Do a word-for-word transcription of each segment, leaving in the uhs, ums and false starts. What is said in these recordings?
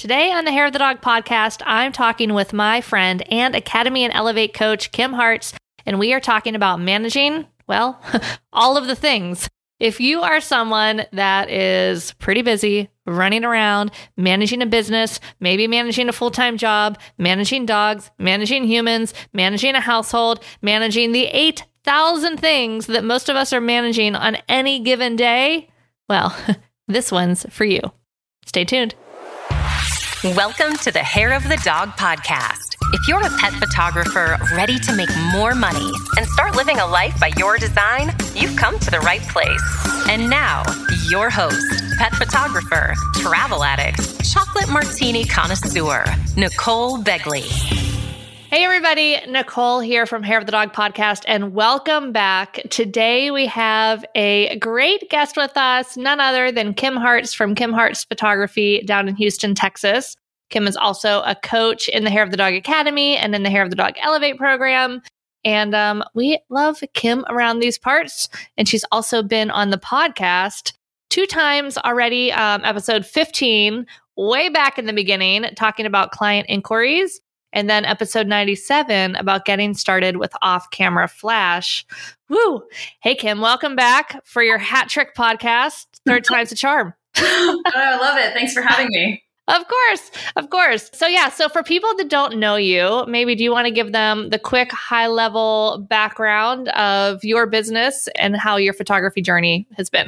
Today on the Hair of the Dog podcast, I'm talking with my friend and Academy and Elevate coach, Kim Hartz, and we are talking about managing, well, all of the things. If you are someone that is pretty busy, running around, managing a business, maybe managing a full-time job, managing dogs, managing humans, managing a household, managing the eight thousand things that most of us are managing on any given day, well, this one's for you. Stay tuned. Welcome to the Hair of the Dog podcast. If you're a pet photographer ready to make more money and start living a life by your design, you've come to the right place. And now, your host, pet photographer, travel addict, chocolate martini connoisseur, Nicole Begley. Hey everybody, Nicole here from Hair of the Dog podcast, and welcome back. Today we have a great guest with us, none other than Kim Hartz from Kim Hartz Photography down in Houston, Texas. Kim is also a coach in the Hair of the Dog Academy and in the Hair of the Dog Elevate program. And um, we love Kim around these parts. And she's also been on the podcast two times already, um, episode fifteen, way back in the beginning, talking about client inquiries. And then episode ninety-seven about getting started with off-camera flash. Woo! Hey, Kim, welcome back for your hat trick podcast. Third time's a charm. Oh, I love it. Thanks for having me. Of course. Of course. So yeah, so for people that don't know you, maybe do you want to give them the quick high-level background of your business and how your photography journey has been?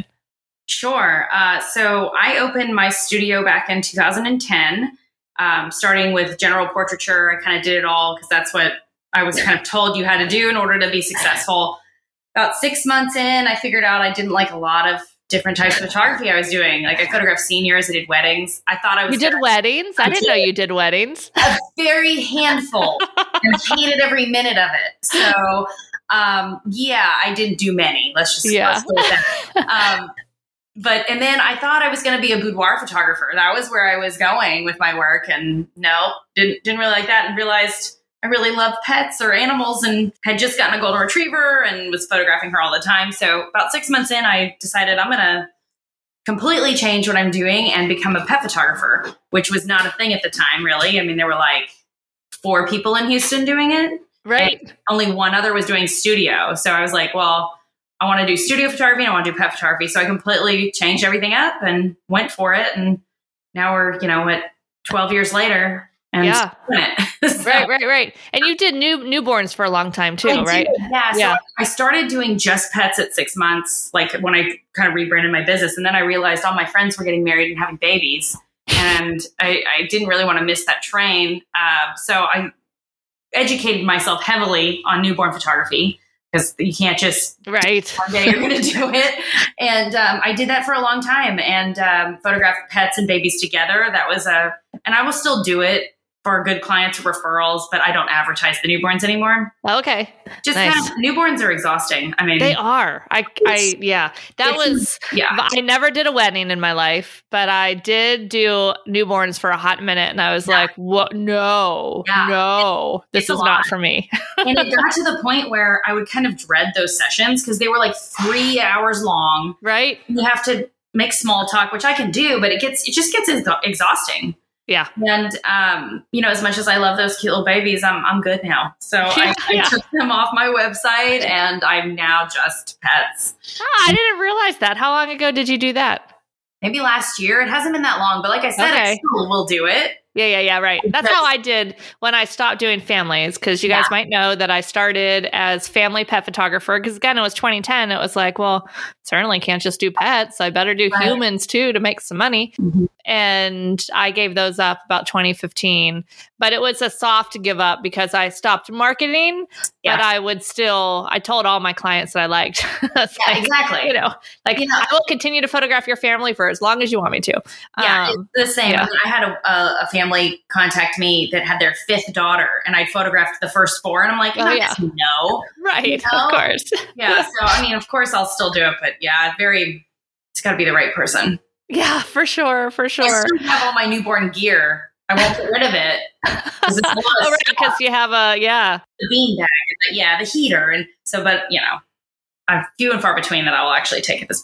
Sure. Uh, so I opened my studio back in two thousand ten. Um, starting with general portraiture. I kind of did it all because that's what I was kind of told you had to do in order to be successful. About six months in, I figured out I didn't like a lot of different types of photography I was doing. Like I photographed seniors, I did weddings. I thought I was- You did gonna, weddings? I, I didn't did. know you did weddings. A very handful. And I hated every minute of it. So um, yeah, I didn't do many. Let's just, yeah. let's go with that. Um, But, and then I thought I was going to be a boudoir photographer. That was where I was going with my work. And no, didn't, didn't really like that, and realized I really love pets or animals, and had just gotten a golden retriever and was photographing her all the time. So about six months in, I decided I'm going to completely change what I'm doing and become a pet photographer, which was not a thing at the time, really. I mean, there were like four people in Houston doing it. Right. Only one other was doing studio. So I was like, well, I want to do studio photography and I want to do pet photography. So I completely changed everything up and went for it. And now we're, you know, at twelve years later and yeah. it. So, right, right, right. And you did new newborns for a long time too, I right? did, yeah. So yeah. I started doing just pets at six months, like when I kind of rebranded my business. And then I realized all my friends were getting married and having babies. And I, I didn't really want to miss that train. Uh, so I educated myself heavily on newborn photography, because you can't just right. one day you're going to do it. And um, I did that for a long time and um, photographed pets and babies together. That was a, and I will still do it for good clients or referrals, but I don't advertise the newborns anymore. Okay. Just nice. kind of, newborns are exhausting. I mean, they are. I, I, yeah, that was, yeah. I never did a wedding in my life, but I did do newborns for a hot minute. And I was yeah. like, what? No, yeah. no, it, this is not for me. And it got to the point where I would kind of dread those sessions because they were like three hours long. Right. You have to make small talk, which I can do, but it gets, it just gets exhausting. Yeah. And, um, you know, as much as I love those cute little babies, I'm I'm good now. So yeah, I, I yeah. took them off my website and I'm now just pets. Oh, I didn't realize that. How long ago did you do that? Maybe last year. It hasn't been that long, but like I said, okay. I still will do it. Yeah, yeah, yeah, right. That's how I did when I stopped doing families, because you guys yeah. might know that I started as family pet photographer, because again, it was twenty ten. It was like, well, certainly can't just do pets. I better do right. humans too to make some money. Mm-hmm. And I gave those up about twenty fifteen, but it was a soft give up because I stopped marketing, yeah. but I would still, I told all my clients that I liked. yeah, like, exactly. You know, like yeah. I will continue to photograph your family for as long as you want me to. Yeah, um, it's the same. Yeah. I, mean, I had a, a, a family contact me that had their fifth daughter, and I photographed the first four, and I'm like, you're oh, not yeah. gonna know. Right, you know? Of course. Yeah, so I mean, of course I'll still do it, but yeah, very, it's gotta be the right person. Yeah, for sure, for sure. I still have all my newborn gear. I won't get rid of it. It's a lot of oh, right, because you have a, yeah. The bean bag, the, yeah, the heater. And so, but, you know, I'm few and far between that I will actually take at this point.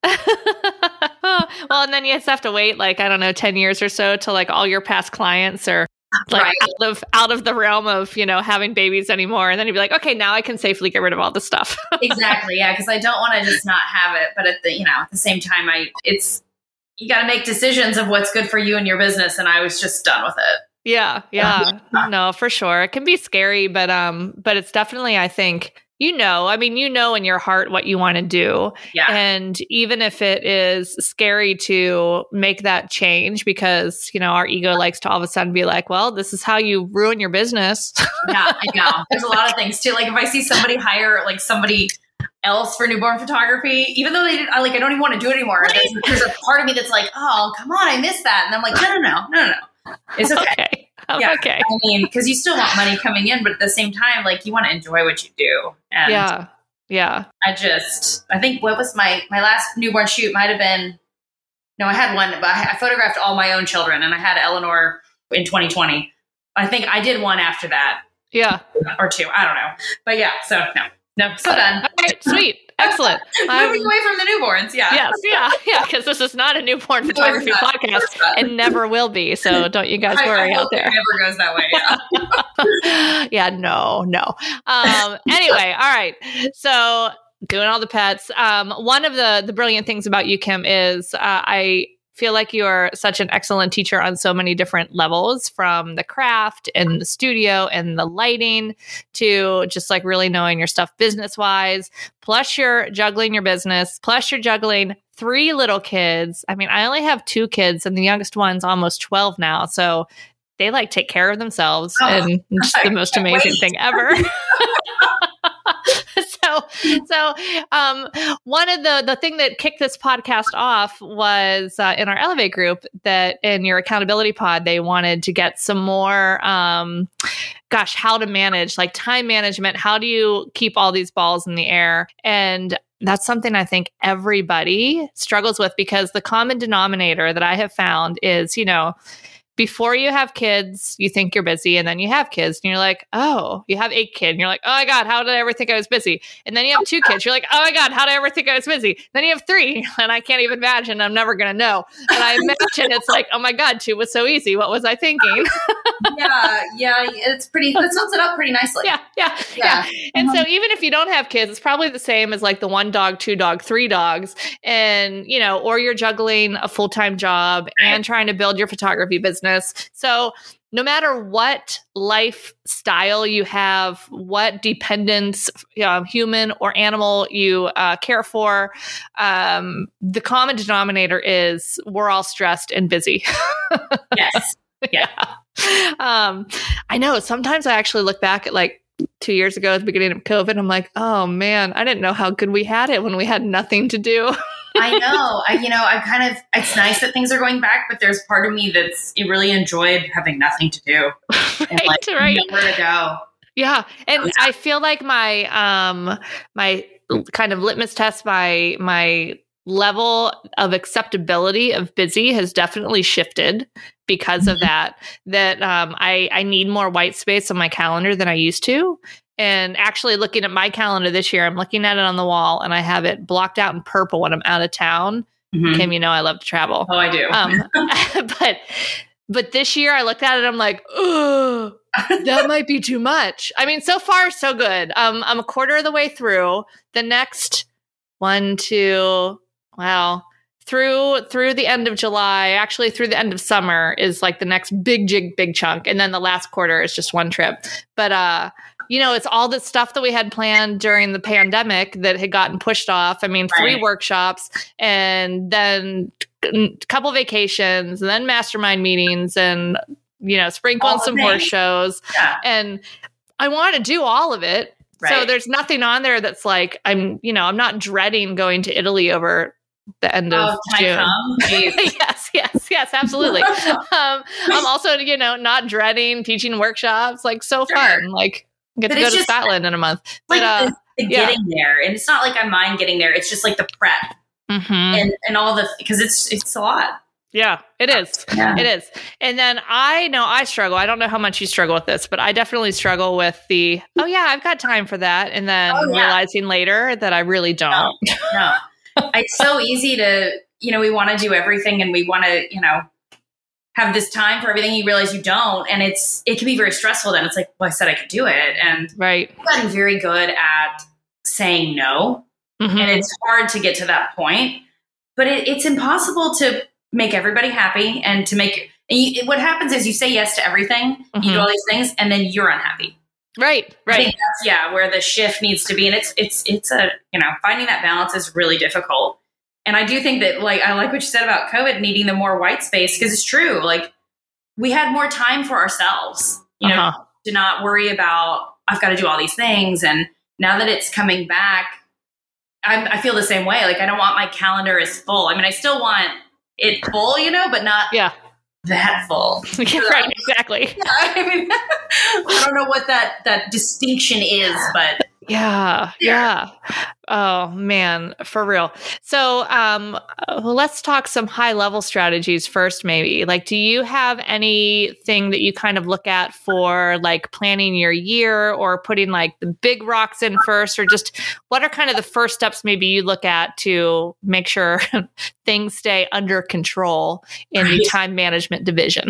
Well, and then you just have to wait like, I don't know, ten years or so till like all your past clients are like right. out of out of the realm of, you know, having babies anymore. And then you'd be like, okay, now I can safely get rid of all this stuff. Exactly. Yeah. Cause I don't want to just not have it. But at the, you know, at the same time, I, it's, you got to make decisions of what's good for you and your business. And I was just done with it. Yeah. Yeah. No, for sure. It can be scary, but, um, but it's definitely, I think, you know, I mean, you know, in your heart what you want to do. Yeah. And even if it is scary to make that change because, you know, our ego likes to all of a sudden be like, well, this is how you ruin your business. Yeah, I know. There's a lot of things too. Like if I see somebody hire like somebody else for newborn photography, even though they did, I like, I don't even want to do it anymore. Right. There's, there's a part of me that's like, oh, come on, I missed that. And I'm like, no, no, no, no, no, no. It's okay. Okay. I'm yeah. okay. I mean, because you still want money coming in, but at the same time, like you want to enjoy what you do. And yeah. Yeah. I just, I think what was my, my last newborn shoot might have been, no, I had one, but I, I photographed all my own children and I had Eleanor in twenty twenty. I think I did one after that. Yeah. Or two. I don't know. But yeah, so no, no, so done. All right, sweet. Excellent. Moving um, away from the newborns, yeah. Yes, yeah, yeah, because this is not a newborn photography no, podcast and never will be. So don't you guys worry I, I out there. It never goes that way, yeah. Yeah, no, no. Um, anyway, all right. So doing all the pets. Um, one of the the brilliant things about you, Kim, is uh, I feel like you are such an excellent teacher on so many different levels, from the craft and the studio and the lighting to just like really knowing your stuff business wise. Plus you're juggling your business, plus you're juggling three little kids. I mean, I only have two kids and the youngest one's almost twelve now. So they like take care of themselves oh, and just the most amazing wait. thing ever. So, so um, one of the the thing that kicked this podcast off was uh, in our Elevate group that in your accountability pod, they wanted to get some more, um, gosh, how to manage like time management. How do you keep all these balls in the air? And that's something I think everybody struggles with, because the common denominator that I have found is, you know, before you have kids, you think you're busy, and then you have kids and you're like, oh, you have eight kids and you're like, oh my God, how did I ever think I was busy? And then you have two kids. You're like, oh my God, how did I ever think I was busy? Then you have three and I can't even imagine. I'm never going to know. And I imagine it's like, oh my God, two was so easy. What was I thinking? yeah. Yeah. It's pretty, that sums it up pretty nicely. Yeah. Yeah. Yeah. yeah. And uh-huh. so even if you don't have kids, it's probably the same as like the one dog, two dog, three dogs. And, you know, or you're juggling a full-time job and trying to build your photography business. So no matter what lifestyle you have, what dependence, um, human or animal, you uh, care for, um, the common denominator is we're all stressed and busy. Yes. Yeah. Um, I know sometimes I actually look back at like two years ago at the beginning of COVID. I'm like, oh man, I didn't know how good we had it when we had nothing to do. I know. I, you know, I kind of, it's nice that things are going back, but there's part of me that's it really enjoyed having nothing to do. Right, and like, right. Nowhere to go. Yeah. And I feel like my, um, my kind of litmus test, my, my level of acceptability of busy has definitely shifted because of that, that, um, I, I need more white space on my calendar than I used to. And actually looking at my calendar this year, I'm looking at it on the wall and I have it blocked out in purple when I'm out of town. Mm-hmm. Kim, you know, I love to travel. Oh, I do. Um, but, but this year I looked at it, I'm like, oh, that might be too much. I mean, so far, so good. Um, I'm a quarter of the way through. The next one, two, wow. Through through the end of July, actually through the end of summer is like the next big, big, big chunk. And then the last quarter is just one trip. But, uh, you know, it's all the stuff that we had planned during the pandemic that had gotten pushed off. I mean, three right. workshops and then a couple vacations and then mastermind meetings and, you know, sprinkle on some horse shows. Yeah. And I want to do all of it. Right. So there's nothing on there that's like, I'm, you know, I'm not dreading going to Italy over the end of oh, June. yes, yes, yes, absolutely. um, I'm also, you know, not dreading teaching workshops. Like so sure. fun. Like get but to go to Scotland in a month. Like but, uh, the, the yeah. getting there, and it's not like I mind getting there. It's just like the prep mm-hmm. and and all the because it's it's a lot. Yeah, it is. Yeah. It is. And then I know I struggle. I don't know how much you struggle with this, but I definitely struggle with the, oh yeah, I've got time for that. And then oh, yeah. realizing later that I really don't. No, no. It's so easy to, you know, we want to do everything and we want to, you know, have this time for everything. You realize you don't. And it's, it can be very stressful. Then it's like, well, I said I could do it. And right. I've gotten very good at saying no. Mm-hmm. And it's hard to get to that point, but it, it's impossible to make everybody happy and to make, and you, what happens is you say yes to everything, mm-hmm. you do all these things, and then you're unhappy. Right, right. I think that's, yeah, where the shift needs to be. And it's, it's, it's a, you know, finding that balance is really difficult. And I do think that, like, I like what you said about COVID needing the more white space, because it's true. Like, we had more time for ourselves, you know, uh-huh. to not worry about, I've got to do all these things. And now that it's coming back, I'm, I feel the same way. Like, I don't want my calendar as full. I mean, I still want it full, you know, but not yeah. that full. Yeah, right, exactly. Yeah, I mean, I don't know what that, that distinction is, but yeah, yeah. Oh man, for real. So, um, well, let's talk some high level strategies first, maybe. Like, do you have anything that you kind of look at for like planning your year or putting like the big rocks in first, or just what are kind of the first steps maybe you look at to make sure things stay under control in the time management division?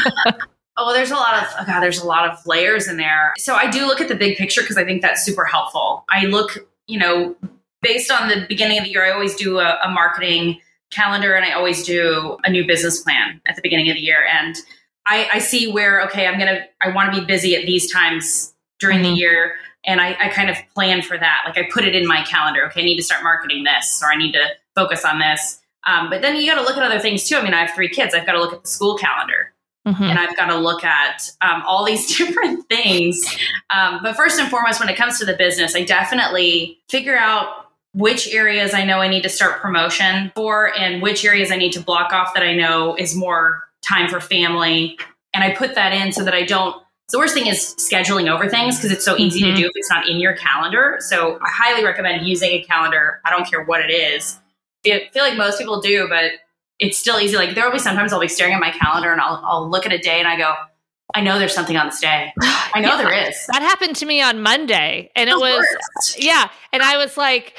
Oh, there's a lot of, oh God, there's a lot of layers in there. So I do look at the big picture because I think that's super helpful. I look, you know, based on the beginning of the year, I always do a, a marketing calendar and I always do a new business plan at the beginning of the year. And I, I see where, okay, I'm going to, I want to be busy at these times during mm-hmm. the year. And I, I kind of plan for that. Like I put it in my calendar. Okay, I need to start marketing this, or I need to focus on this. Um, but then you got to look at other things too. I mean, I have three kids. I've got to look at the school calendar. Mm-hmm. And I've got to look at um, all these different things. Um, but first and foremost, when it comes to the business, I definitely figure out which areas I know I need to start promotion for and which areas I need to block off that I know is more time for family. And I put that in so that I don't. The worst thing is scheduling over things because it's so easy mm-hmm. to do if it's not in your calendar. So I highly recommend using a calendar. I don't care what it is. I feel like most people do, but it's still easy. Like there will be sometimes I'll be staring at my calendar and I'll, I'll look at a day and I go, I know there's something on this day. I know yeah, there is. That happened to me on Monday. And it was, worst. yeah. And I was like,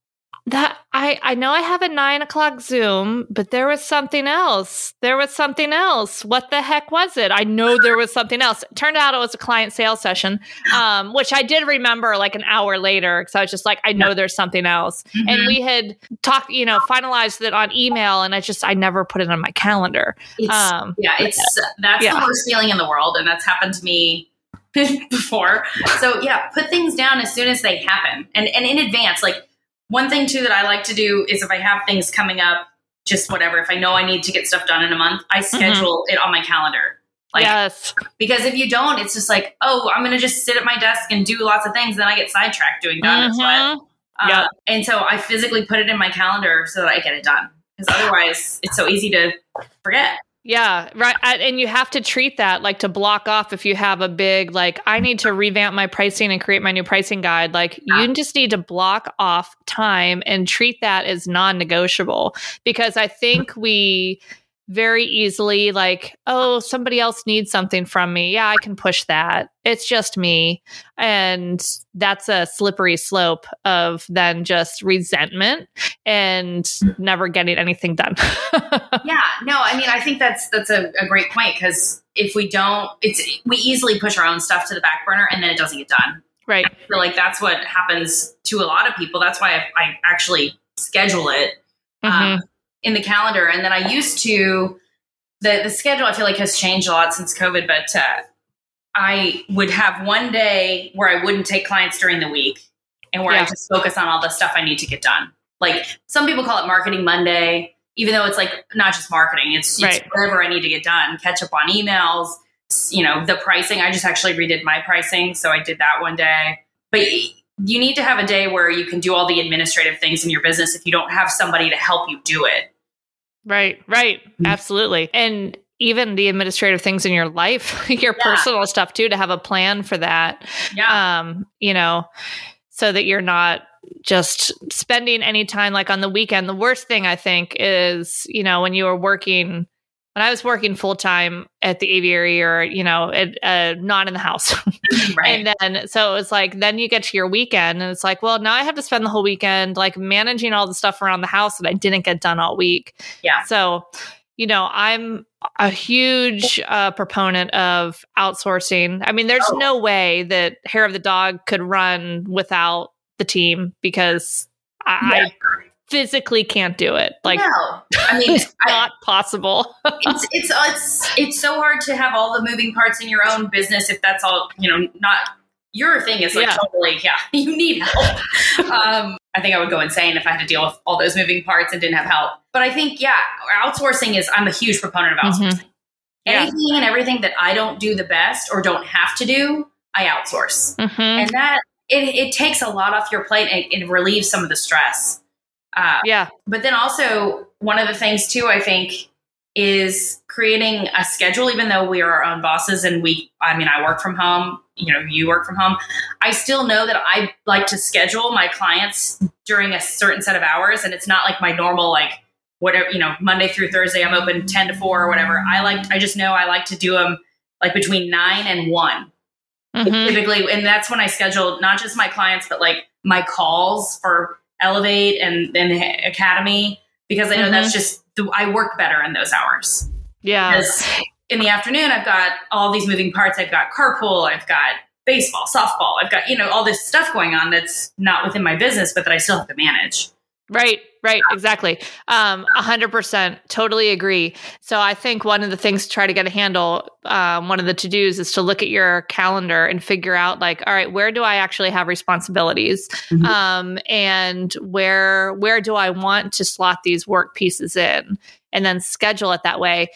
that I, I know I have a nine o'clock Zoom, but there was something else. There was something else. What the heck was it? I know there was something else. It turned out it was a client sales session, um, which I did remember like an hour later because I was just like, I know there's something else. Mm-hmm. And we had talked, you know, finalized it on email, and I just I never put it on my calendar. It's, um, yeah, it's that's yeah. the worst feeling in the world, and that's happened to me before. So yeah, put things down as soon as they happen, and and in advance, like. One thing, too, that I like to do is if I have things coming up, just whatever, if I know I need to get stuff done in a month, I schedule mm-hmm. it on my calendar. Like, yes. Because if you don't, it's just like, oh, I'm going to just sit at my desk and do lots of things. Then I get sidetracked doing done. Mm-hmm. Uh, yep. And so I physically put it in my calendar so that I get it done. Because otherwise, it's so easy to forget. Yeah, right. And you have to treat that like to block off if you have a big, like, I need to revamp my pricing and create my new pricing guide. Like yeah. you just need to block off time and treat that as non-negotiable, because I think we very easily like, oh, somebody else needs something from me. Yeah, I can push that. It's just me. And that's a slippery slope of then just resentment and never getting anything done. Yeah, no, I mean, I think that's, that's a, a great point, because if we don't, it's, we easily push our own stuff to the back burner and then it doesn't get done. Right. I feel like that's what happens to a lot of people. That's why I, I actually schedule it. Mm-hmm. Um, in the calendar. And then I used to, the, the schedule I feel like has changed a lot since COVID, but uh, I would have one day where I wouldn't take clients during the week and where yeah. I just focus on all the stuff I need to get done. Like some people call it Marketing Monday, even though it's like not just marketing, it's, right. it's whatever I need to get done, catch up on emails, you know, the pricing. I just actually redid my pricing. So I did that one day. But you need to have a day where you can do all the administrative things in your business if you don't have somebody to help you do it. Right, right. Mm-hmm. Absolutely. And even the administrative things in your life, your yeah. personal stuff too, to have a plan for that. Yeah. Um, you know, so that you're not just spending any time like on the weekend. The worst thing I think is, you know, when you are working when I was working full time at the aviary or, you know, at, uh, not in the house. Right. And then, so it was like, then you get to your weekend and it's like, well, now I have to spend the whole weekend like managing all the stuff around the house that I didn't get done all week. Yeah. So, you know, I'm a huge uh, proponent of outsourcing. I mean, there's Oh. no way that Hair of the Dog could run without the team because I, Yeah. I physically can't do it. Like, no, I mean, it's I, not possible. it's it's it's it's so hard to have all the moving parts in your own business if that's all, you know, not your thing is like Yeah. totally, yeah, you need help. um, I think I would go insane if I had to deal with all those moving parts and didn't have help. But I think, yeah, outsourcing is, I'm a huge proponent of outsourcing. Mhm. Yeah. Anything and everything that I don't do the best or don't have to do, I outsource. Mhm. And that, it, it takes a lot off your plate and it relieves some of the stress. Uh, Yeah. But then also, one of the things too, I think, is creating a schedule, even though we are our own bosses and we, I mean, I work from home, you know, you work from home. I still know that I like to schedule my clients during a certain set of hours. And it's not like my normal, like, whatever, you know, Monday through Thursday, I'm open ten to four or whatever. I like, I just know I like to do them like between nine and one. Mhm. Typically, and that's when I schedule not just my clients, but like my calls for Elevate and, and Academy, because I know Mhm. that's just, I work better in those hours. Yeah. Because in the afternoon, I've got all these moving parts. I've got carpool, I've got baseball, softball, I've got, you know, all this stuff going on that's not within my business, but that I still have to manage. Right, right, exactly. Um, a hundred percent, totally agree. So I think one of the things to try to get a handle, um, one of the to-dos is to look at your calendar and figure out like, all right, where do I actually have responsibilities? Mhm. Um, and where, where do I want to slot these work pieces in and then schedule it that way.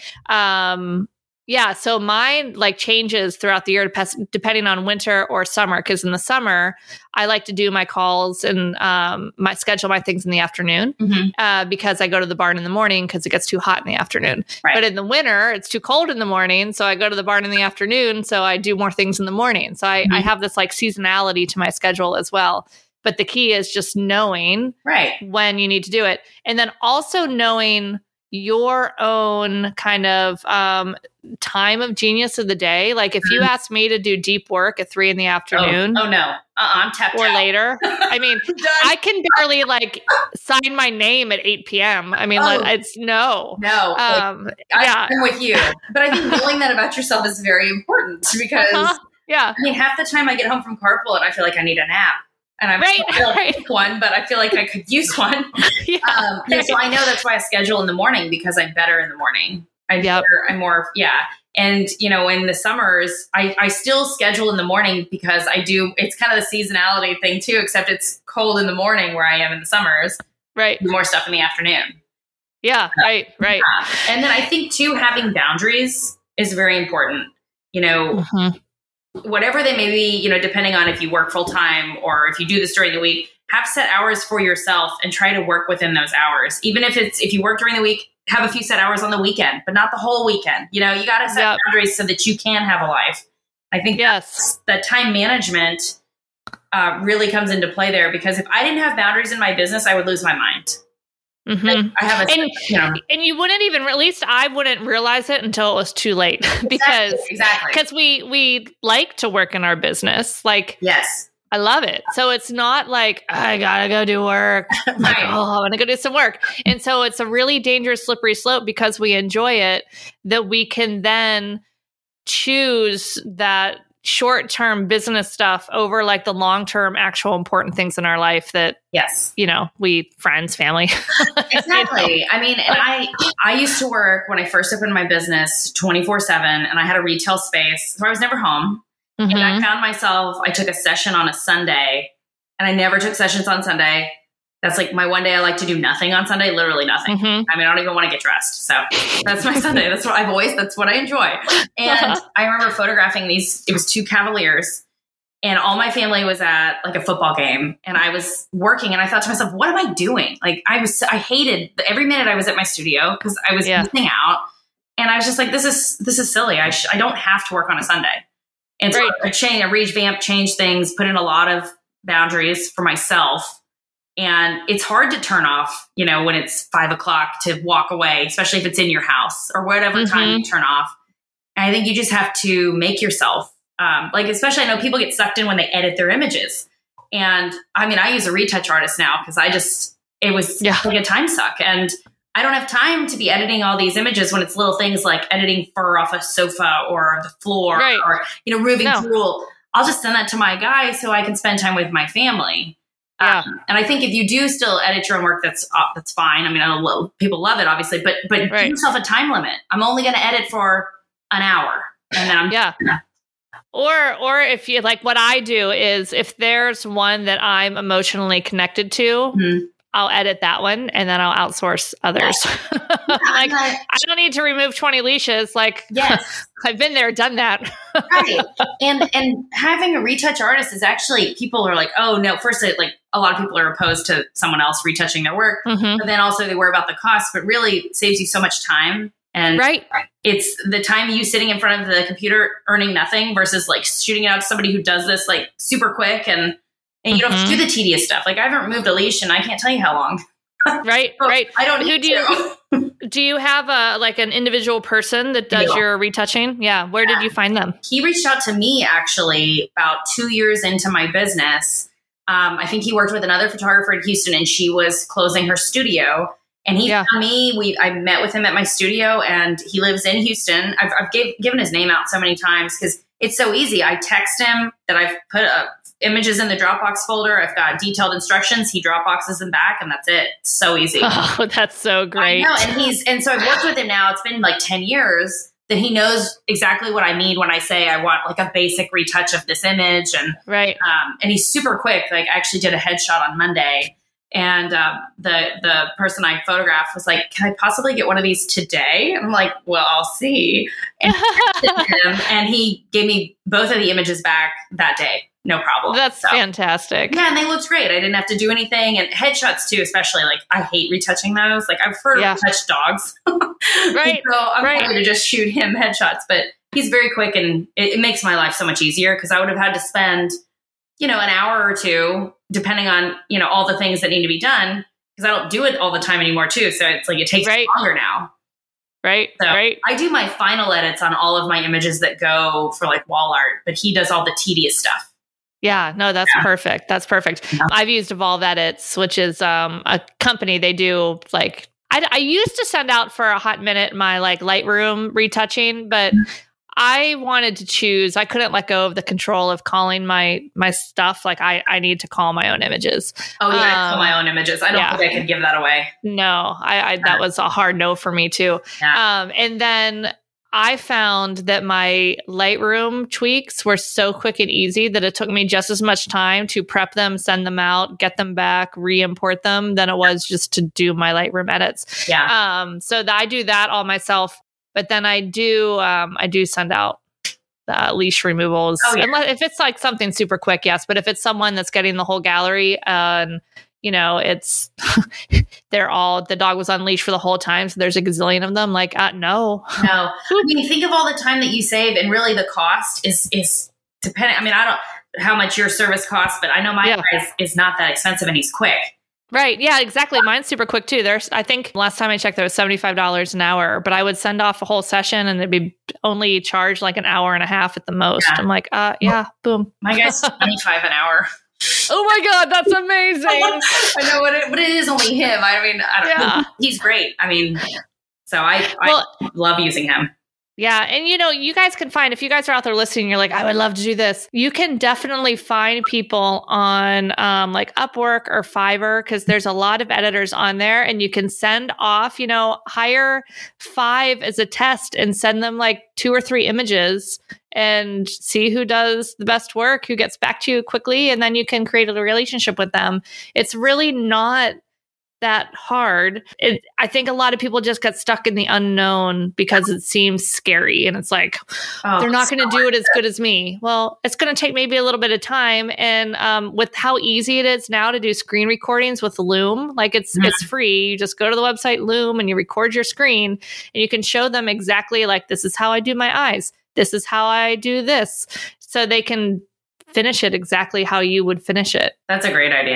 Um, Yeah. So mine like changes throughout the year dep- depending on winter or summer. Cause in the summer, I like to do my calls and um, my schedule my things in the afternoon Mm-hmm. uh, because I go to the barn in the morning because it gets too hot in the afternoon. Right. But in the winter, it's too cold in the morning. So I go to the barn in the afternoon. So I do more things in the morning. So I, Mhm. I have this like seasonality to my schedule as well. But the key is just knowing Right. when you need to do it. And then also knowing your own kind of um, time of genius of the day. Like if you asked me to do deep work at three in the afternoon Oh, oh no. Uh-uh, I'm tapped or out. later, I mean, Done. I can barely like sign my name at eight p.m. I mean, Oh. like, it's no. No. like, Um, I- yeah. I'm with you. But I think knowing that about yourself is very important because Uh-huh. Yeah. I mean, half the time I get home from carpool and I feel like I need a nap. And I'm Right, I don't right. pick one, but I feel like I could use one. Yeah. Um, yeah, so I know that's why I schedule in the morning because I'm better in the morning. I'm Yep. better, I'm more, yeah. And, you know, in the summers, I, I still schedule in the morning because I do, it's kind of the seasonality thing too, except it's cold in the morning where I am in the summers, Right. more stuff in the afternoon. Yeah. Right. Right. Uh, and then I think too, having boundaries is very important. You know, Mhm. whatever they may be, you know, depending on if you work full time or if you do this during the week, have set hours for yourself and try to work within those hours. Even if it's, if you work during the week, have a few set hours on the weekend, but not the whole weekend. You know, you got to set Yep. boundaries so that you can have a life. I think Yes. that time management uh, really comes into play there because if I didn't have boundaries in my business, I would lose my mind. Mhm. Like, I have a, And- you know, And you wouldn't even, at least I wouldn't realize it until it was too late because exactly. because we we like to work in our business. Like Yes. I love it. So it's not like I gotta go do work. Like, Right. oh, I want to go do some work. And so it's a really dangerous slippery slope because we enjoy it that we can then choose that short-term business stuff over like the long-term actual important things in our life that, Yes. you know, we friends, family. Exactly. I mean, and I I used to work when I first opened my business twenty-four seven and I had a retail space. So I was never home. Mhm. And I found myself, I took a session on a Sunday and I never took sessions on Sunday. That's like my one day I like to do nothing on Sunday, literally nothing. Mhm. I mean, I don't even want to get dressed. So that's my Sunday. That's what I've always, that's what I enjoy. And I remember photographing these, it was two Cavaliers and all my family was at like a football game and I was working and I thought to myself, what am I doing? Like I was, I hated every minute I was at my studio because I was Yeah. missing out. And I was just like, this is, this is silly. I, sh- I don't have to work on a Sunday. And so Right. I changed, I revamped, changed things, put in a lot of boundaries for myself And it's hard to turn off, you know, when it's five o'clock to walk away, especially if it's in your house or whatever Mm-hmm. time you turn off. And I think you just have to make yourself, um, like, especially I know people get sucked in when they edit their images. And I mean, I use a retouch artist now because I just, it was Yeah. like a time suck. And I don't have time to be editing all these images when it's little things like editing fur off a sofa or the floor Right. or, you know, removing No. drool. I'll just send that to my guy so I can spend time with my family. Yeah. Um, and I think if you do still edit your own work, that's uh, that's fine. I mean, I don't lo- people love it, obviously, but but Right. give yourself a time limit. I'm only going to edit for an hour, and then I'm Yeah. Or, or if you like, what I do is if there's one that I'm emotionally connected to, Mhm. I'll edit that one and then I'll outsource others. Like, But- I don't need to remove twenty leashes. Like, yes. I've been there, done that. Right. And and having a retouch artist is actually, people are like, oh no, first it, like a lot of people are opposed to someone else retouching their work, Mhm. but then also they worry about the cost, but really it saves you so much time. And Right. it's the time you sitting in front of the computer earning nothing versus like shooting it out to somebody who does this like super quick, and and you don't have to do the tedious stuff. Like I haven't removed a leash and I can't tell you how long. Right. So Right. I don't Who need do you, to. do you have a, like an individual person that does Yeah. your retouching? Yeah. Where did you find them? He reached out to me actually about two years into my business. Um, I think he worked with another photographer in Houston, and she was closing her studio. And he Yeah. found me. We I met with him at my studio, and he lives in Houston. I've, I've gave, given his name out so many times because it's so easy. I text him that I've put uh, images in the Dropbox folder. I've got detailed instructions. He Dropboxes them back, and that's it. It's so easy. Oh, that's so great. I know, and he's and so I've worked with him now. It's been like ten years that he knows exactly what I mean when I say I want like a basic retouch of this image, and Right. um, and he's super quick. Like I actually did a headshot on Monday, and um, the the person I photographed was like, "Can I possibly get one of these today?" And I'm like, "Well, I'll see." And, him, and he gave me both of the images back that day, no problem. That's So- fantastic. yeah, and they looked great. I didn't have to do anything. And headshots too, especially. Like I hate retouching those. Like I prefer to Yeah. retouch dogs. Right, So I'm right. happy to just shoot him headshots. But he's very quick, and it, it makes my life so much easier because I would have had to spend, you know, an hour or two, depending on, you know, all the things that need to be done. Because I don't do it all the time anymore too. So it's like it takes Right. longer now. Right. So Right. I do my final edits on all of my images that go for like wall art, but he does all the tedious stuff. Yeah, no, that's Yeah. perfect. That's perfect. Yeah. I've used Evolve Edits, which is um, a company. They do like, I, I used to send out for a hot minute my like Lightroom retouching, but I wanted to choose. I couldn't let go of the control of calling my my stuff. Like I, I need to call my own images. Oh yeah, I Um, call my own images. I don't yeah. think I could give that away. No, I, I that was a hard no for me too. Yeah. Um, and then I found that my Lightroom tweaks were so quick and easy that it took me just as much time to prep them, send them out, get them back, re-import them than it was just to do my Lightroom edits. Yeah. Um, so th- I do that all myself, but then I do um, I do send out uh, leash removals. Oh, yeah. Unless, if it's like something super quick, yes. But if it's someone that's getting the whole gallery and you know, it's they're all the dog was on leash for the whole time, so there's a gazillion of them. Like, uh, no, No. I mean, think of all the time that you save, and really the cost is is dependent. I mean, I don't how much your service costs, but I know my Yeah. guy is, is not that expensive, and he's quick. right? Yeah, exactly. Mine's super quick too. There's, I think last time I checked, there was seventy five dollars an hour, but I would send off a whole session and it'd be only charged like an hour and a half at the most. Yeah. I'm like, uh, yeah, boom. My guy's twenty five an hour. Oh my god, that's amazing. I know, but it, but it is only him. I mean, I don't Yeah. know. He's great. I mean, so I I Well, love using him. yeah. And you know, you guys can find, if you guys are out there listening, you're like, I would love to do this. You can definitely find people on um, like Upwork or Fiverr, because there's a lot of editors on there, and you can send off, you know, hire five as a test and send them like two or three images and see who does the best work, who gets back to you quickly. And then you can create a relationship with them. It's really not that hard. It, I think a lot of people just get stuck in the unknown because it seems scary, and it's like Oh, they're not so going to do it as good as me. Well, it's going to take maybe a little bit of time, and um, with how easy it is now to do screen recordings with Loom, like it's Mhm. it's free. You just go to the website Loom and you record your screen, and you can show them exactly like, this is how I do my eyes, this is how I do this, so they can finish it exactly how you would finish it. That's a great idea.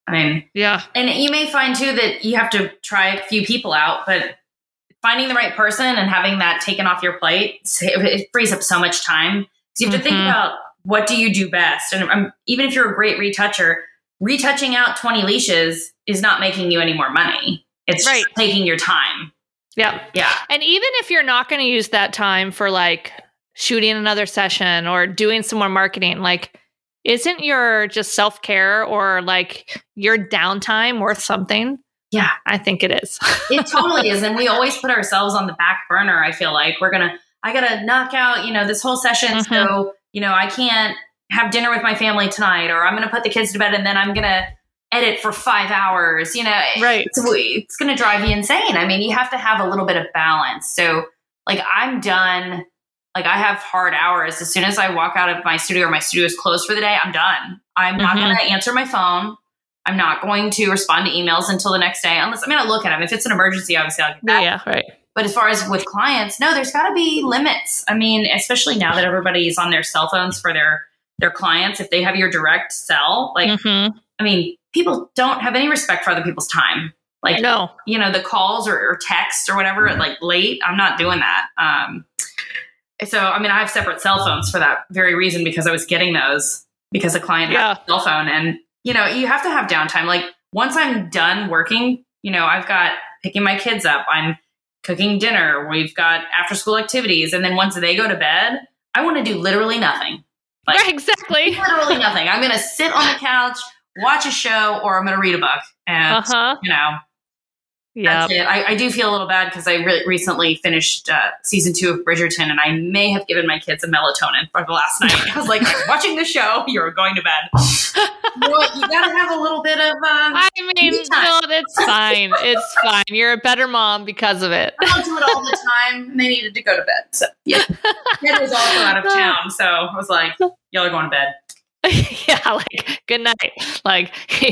I mean, yeah. And you may find too that you have to try a few people out, but finding the right person and having that taken off your plate, it frees up so much time. So you have to Mm-hmm. think about, what do you do best? And um, even if you're a great retoucher, retouching out twenty leashes is not making you any more money. It's Right. just taking your time. Yeah. Yeah. And even if you're not going to use that time for like shooting another session or doing some more marketing, like, isn't your just self-care or like your downtime worth something? Yeah. I think it is. It totally is. And we always put ourselves on the back burner. I feel like we're going to, I got to knock out, you know, this whole session. Mhm. So, you know, I can't have dinner with my family tonight, or I'm going to put the kids to bed and then I'm going to edit for five hours, you know, Right. It's, it's going to drive you insane. I mean, you have to have a little bit of balance. So like, I'm done. Like, I have hard hours. As soon as I walk out of my studio or my studio is closed for the day, I'm done. I'm not Mhm. going to answer my phone. I'm not going to respond to emails until the next day, unless I'm going to look at them. If it's an emergency, obviously I'll get Yeah, back. yeah, right. But as far as with clients, no, there's got to be limits. I mean, especially now that everybody's on their cell phones for their, their clients, if they have your direct cell, like, Mm-hmm. I mean, people don't have any respect for other people's time. Like, No. you know, the calls or, or text or whatever, like late, I'm not doing that. Um, so, I mean, I have separate cell phones for that very reason, because I was getting those because a client Yeah. had a cell phone. And, you know, you have to have downtime. Like, once I'm done working, you know, I've got picking my kids up, I'm cooking dinner, we've got after school activities. And then once they go to bed, I want to do literally nothing. Like, Right, exactly. literally nothing. I'm going to sit on the couch, watch a show, or I'm going to read a book. And, Uh-huh. you know, Yeah. that's it. I, I do feel a little bad because I re- recently finished uh, season two of Bridgerton, and I may have given my kids a melatonin for the last night. I was like, watching the show, you're going to bed. You know what? You got to have a little bit of. Uh, I mean, me time. no, it's fine. It's fine. You're a better mom because of it. I don't do it all the time, and they needed to go to bed. So, yeah. Dad was also out of town, so I was like, y'all are going to bed. Yeah, like good night. Like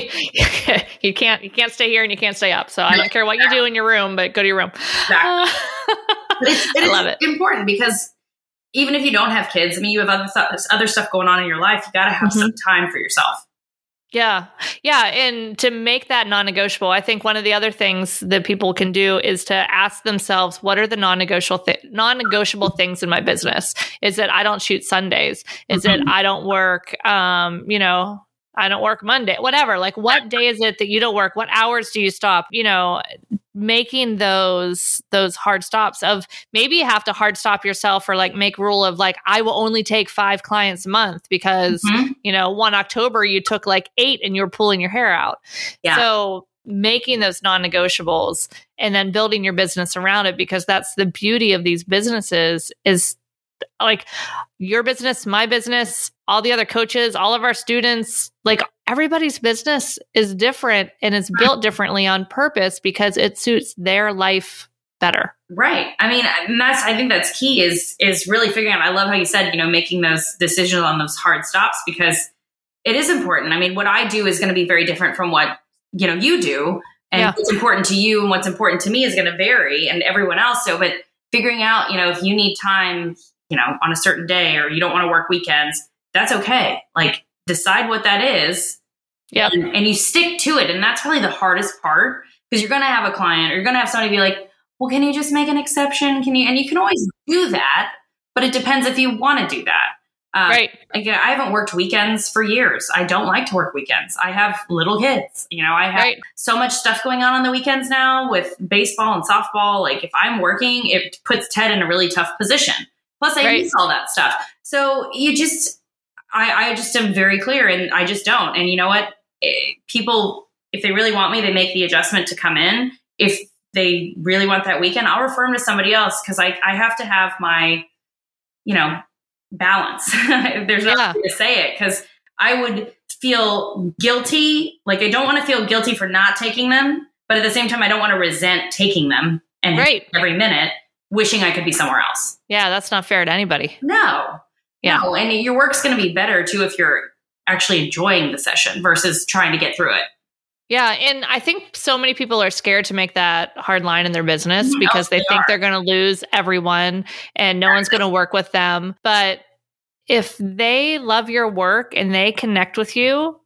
you can't you can't stay here and you can't stay up. So I don't care what you do in your room, but go to your room. Exactly. Uh, But it's, it I is love it. important, because even if you don't have kids, I mean, you have other th- other stuff going on in your life. You got to have Mhm. some time for yourself. Yeah. Yeah. And to make that non-negotiable, I think one of the other things that people can do is to ask themselves, what are the non-negotiable th- non-negotiable things in my business? Is it I don't shoot Sundays? Is Mhm. it I don't work, um, you know, I don't work Monday, whatever. Like, what day is it that you don't work? What hours do you stop? You know, making those those hard stops of maybe you have to hard stop yourself, or like make rule of like, I will only take five clients a month because, Mhm. you know, one October you took like eight and you were pulling your hair out. Yeah. So making those non-negotiables and then building your business around it, because that's the beauty of these businesses is like your business, my business, all the other coaches, all of our students, like everybody's business is different and it's built differently on purpose because it suits their life better. Right. I mean, and that's, I think that's key is, is really figuring out, I love how you said, you know, making those decisions on those hard stops, because it is important. I mean, what I do is going to be very different from what, you know, you do, and Yeah. what's important to you and what's important to me is going to vary, and everyone else. So, but figuring out, you know, if you need time, you know, on a certain day, or you don't want to work weekends, that's okay. Like, decide what that is. Yep. And, and you stick to it. And that's probably the hardest part, because you're going to have a client, or you're going to have somebody be like, well, can you just make an exception? Can you? And you can always do that, but it depends if you want to do that. Uh, Right. Again, I haven't worked weekends for years. I don't like to work weekends. I have little kids. You know, I have Right. so much stuff going on on the weekends now with baseball and softball. Like, if I'm working, it puts Ted in a really tough position. Plus, I Right. miss all that stuff. So you just, I, I just am very clear, and I just don't. And you know what? Eh, People, if they really want me, they make the adjustment to come in. If they really want that weekend, I'll refer them to somebody else, because I, I have to have my, you know, balance. There's no Yeah. way to say it, because I would feel guilty. Like, I don't want to feel guilty for not taking them, but at the same time, I don't want to resent taking them and Right. every minute wishing I could be somewhere else. Yeah, that's not fair to anybody. No. Yeah. No. And your work's going to be better too if you're actually enjoying the session versus trying to get through it. Yeah, and I think so many people are scared to make that hard line in their business Mhm. because Oh, they they think are. they're going to lose everyone and no one's going to work with them. But if they love your work and they connect with you,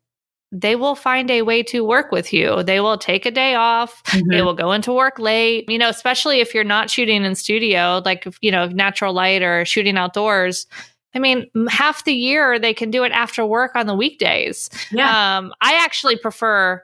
they will find a way to work with you. They will take a day off. Mm-hmm. They will go into work late, you know, especially if you're not shooting in studio, like, if, you know, natural light or shooting outdoors. I mean, half the year they can do it after work on the weekdays. Yeah. Um, I actually prefer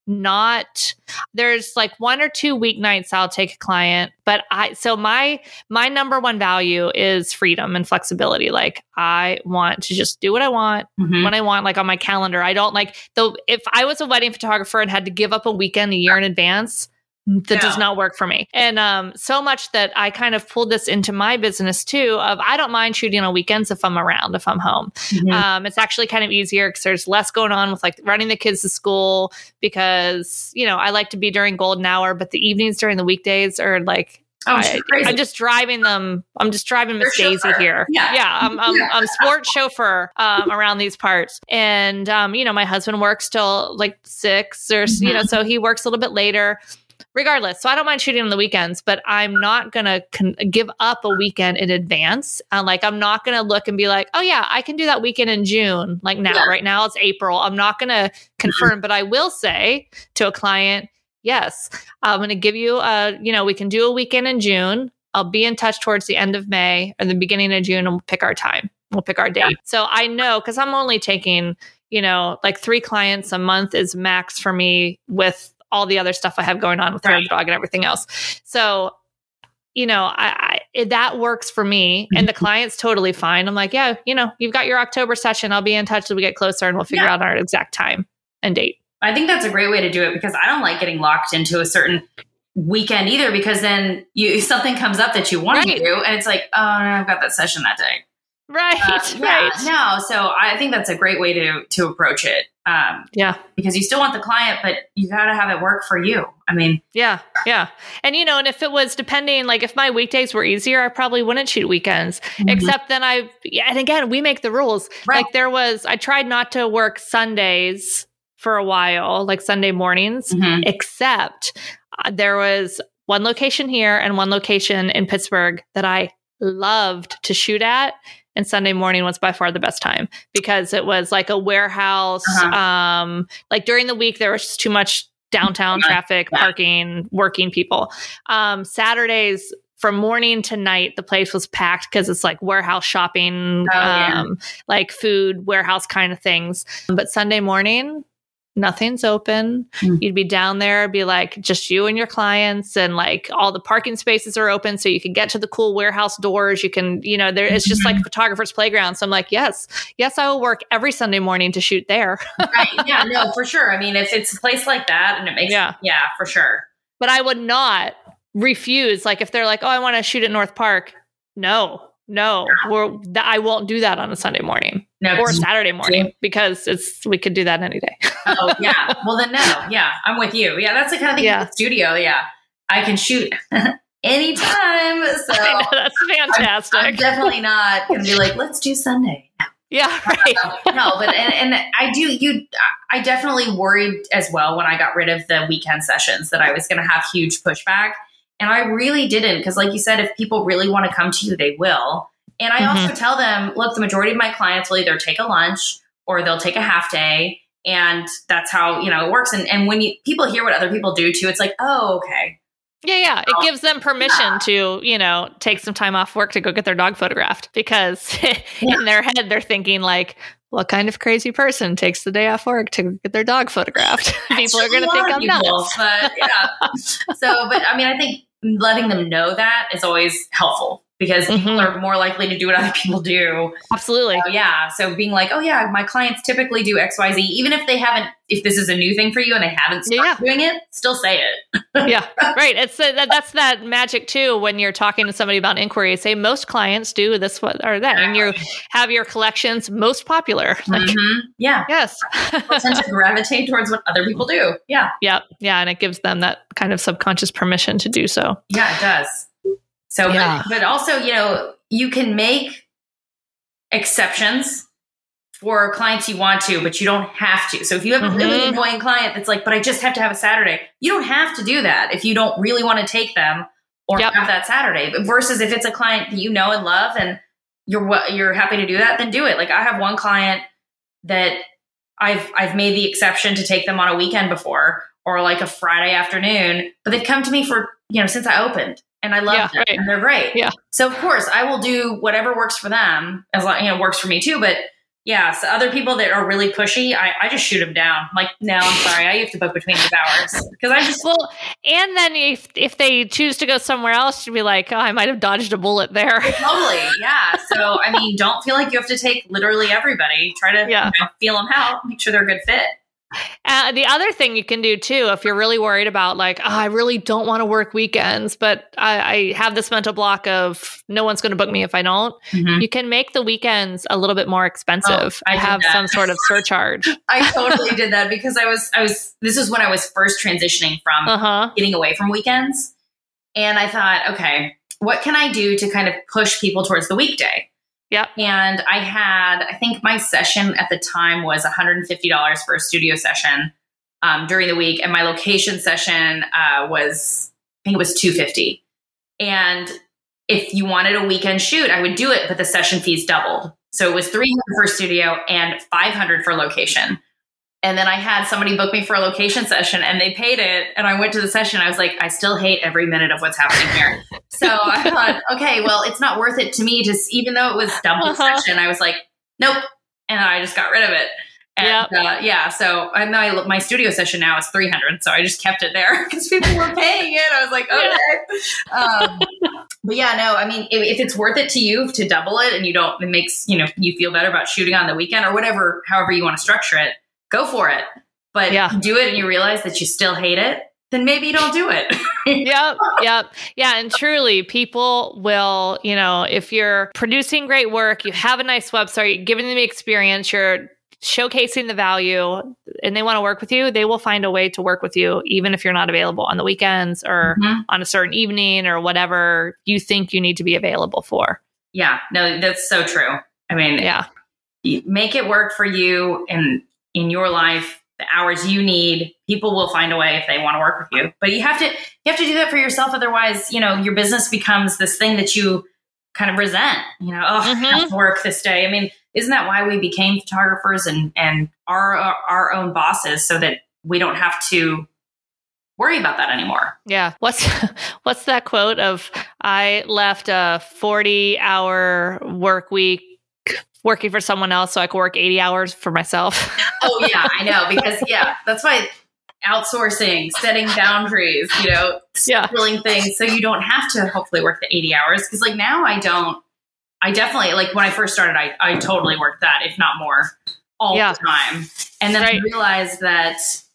not, there's like one or two weeknights I'll take a client, but I, so my, my number one value is freedom and flexibility. Like, I want to just do what I want mm-hmm. when I want, like on my calendar. I don't like, though, if I was a wedding photographer and had to give up a weekend a year in advance, that yeah. does not work for me. And um, so much that I kind of pulled this into my business too, of I don't mind shooting on weekends if I'm around, if I'm home. Mm-hmm. Um, it's actually kind of easier because there's less going on with like running the kids to school, because, you know, I like to be during golden hour, but the evenings during the weekdays are like, oh, I, I'm just driving them. I'm just driving Miss Daisy here. Yeah. Yeah. I'm, I'm, yeah. I'm sports chauffeur um, around these parts. And, um, you know, my husband works till like six or, mm-hmm. you know, so he works a little bit later. Regardless, so I don't mind shooting on the weekends, but I'm not going to con- give up a weekend in advance. And like, I'm not going to look and be like, oh yeah, I can do that weekend in June. Like now, yeah. right now it's April. I'm not going to confirm, but I will say to a client, yes, I'm going to give you a, you know, we can do a weekend in June. I'll be in touch towards the end of May or the beginning of June, and we'll pick our time. We'll pick our date. Yeah. So I know, because I'm only taking, you know, like three clients a month is max for me with all the other stuff I have going on with right. Hair of the Dog and everything else. So, you know, I, I that works for me, and the client's totally fine. I'm like, yeah, you know, you've got your October session. I'll be in touch as we get closer, and we'll figure yeah. out our exact time and date. I think that's a great way to do it, because I don't like getting locked into a certain weekend either, because then you something comes up that you want right. to do, and it's like, oh, no, I've got that session that day. Right. Uh, yeah, right. No. So I think that's a great way to to approach it. Um, yeah. Because you still want the client, but you got to have it work for you. I mean, yeah. Yeah. And, you know, and if it was depending, like if my weekdays were easier, I probably wouldn't shoot weekends, mm-hmm. except then I, yeah, and again, we make the rules. Right. Like there was, I tried not to work Sundays for a while, like Sunday mornings, mm-hmm. except uh, there was one location here and one location in Pittsburgh that I loved to shoot at. And Sunday morning was by far the best time, because it was like a warehouse. Uh-huh. Um, like during the week, there was just too much downtown traffic, yeah. parking, working people. Um, Saturdays from morning to night, the place was packed because it's like warehouse shopping, oh, yeah. um, like food, warehouse kind of things. But Sunday morning, nothing's open. Mm. You'd be down there, be like just you and your clients, and like all the parking spaces are open, so you can get to the cool warehouse doors. You can, you know, there it's just like a photographer's playground. So I'm like, yes, yes, I will work every Sunday morning to shoot there. Right. Yeah, no, for sure. I mean, if it's a place like that and it makes, yeah, yeah, for sure. But I would not refuse. Like if they're like, oh, I want to shoot at North Park. No, no, we're, th- I won't do that on a Sunday morning. No, or Saturday morning, because it's we could do that any day. Oh yeah, well then no, yeah, I'm with you. Yeah, that's the kind of thing. Yeah. In the studio, yeah, I can shoot anytime. So I know, that's fantastic. I'm, I'm definitely not going to be like, let's do Sunday. Yeah, right. No, but and, and I do. You, I definitely worried as well when I got rid of the weekend sessions that I was going to have huge pushback, and I really didn't, because, like you said, if people really want to come to you, they will. And I mm-hmm. also tell them, look, the majority of my clients will either take a lunch or they'll take a half day. And that's how, you know, it works. And and when you, people hear what other people do too, it's like, oh, okay. Yeah, yeah. It oh, gives them permission yeah. to, you know, take some time off work to go get their dog photographed, because yeah. in their head, they're thinking like, what kind of crazy person takes the day off work to get their dog photographed? People are going to think I'm people, nuts. But yeah. So, but I mean, I think letting them know that is always helpful, because mm-hmm. people are more likely to do what other people do. Absolutely. So, yeah. So being like, oh yeah, my clients typically do X Y Z, even if they haven't, if this is a new thing for you and they haven't started yeah. doing it, still say it. Yeah. Right. It's uh, that, that's that magic too. When you're talking to somebody about inquiry, say most clients do this what or that, and you have your collections most popular. Like, mm-hmm. Yeah. Yes. People tend to gravitate towards what other people do. Yeah. Yeah. Yeah. And it gives them that kind of subconscious permission to do so. Yeah, it does. So, yeah. but, but also, you know, you can make exceptions for clients you want to, but you don't have to. So if you have mm-hmm. a really annoying client that's like, but I just have to have a Saturday, you don't have to do that if you don't really want to take them or yep. have that Saturday. But versus if it's a client that you know and love and you're you're happy to do that, then do it. Like I have one client that I've I've made the exception to take them on a weekend before or like a Friday afternoon, but they've come to me for, you know, since I opened, and I love yeah, them right. and they're great. Yeah. So of course I will do whatever works for them, as long, you know, works for me too. But yeah, so other people that are really pushy, I, I just shoot them down. I'm like, no, I'm sorry, I have to book between these hours because I just well. And then if if they choose to go somewhere else, you'd be like, oh, I might have dodged a bullet there. totally, yeah. So I mean, don't feel like you have to take literally everybody. Try to Yeah. you know, feel them out, make sure they're a good fit. Uh, the other thing you can do too, if you're really worried about like, oh, I really don't want to work weekends, but I, I have this mental block of no one's going to book me if I don't, Mm-hmm. you can make the weekends a little bit more expensive. Oh, I did have that. some sort of surcharge. I totally did that because I was, I was, this is when I was first transitioning from Uh-huh. getting away from weekends. And I thought, okay, what can I do to kind of push people towards the weekday? Yep. And I had, I think my session at the time was one hundred fifty dollars for a studio session um, during the week. And my location session uh, was, I think it was two hundred fifty dollars. And if you wanted a weekend shoot, I would do it, but the session fees doubled. So it was three hundred dollars for studio and five hundred dollars for location. And then I had somebody book me for a location session and they paid it. And I went to the session. I was like, I still hate every minute of what's happening here. So I thought, okay, well, it's not worth it to me to, even though it was double Uh-huh. session, I was like, nope. And I just got rid of it. And Yep. uh, yeah, so I know my studio session now is three hundred dollars. So I just kept it there because people were paying it. I was like, okay. Um, but yeah, no, I mean, if, if it's worth it to you to double it and you don't, it makes, you know, you feel better about shooting on the weekend or whatever, however you want to structure it, go for it. But Yeah. do it and you realize that you still hate it, then maybe you don't do it. Yep. Yep. Yeah. And truly, people will, you know, if you're producing great work, you have a nice website, you're giving them the experience, you're showcasing the value, and they want to work with you, they will find a way to work with you, even if you're not available on the weekends or Mhm. on a certain evening or whatever you think you need to be available for. Yeah, no, that's so true. I mean, Yeah. you make it work for you and in your life, the hours you need. People will find a way if they want to work with you. But you have to you have to do that for yourself. Otherwise, you know, your business becomes this thing that you kind of resent. You know, oh, I have to work this day. I mean, isn't that why we became photographers and and our our own bosses, so that we don't have to worry about that anymore? Yeah. What's what's that quote of I left a forty hour work week working for someone else so I could work eighty hours for myself? Oh yeah, I know. Because yeah, that's why outsourcing, setting boundaries, you know, Yeah. scheduling things so you don't have to hopefully work the eighty hours. Because like now I don't, I definitely, like when I first started, I, I totally worked that, if not more, all Yeah. the time. And then Right. I realized that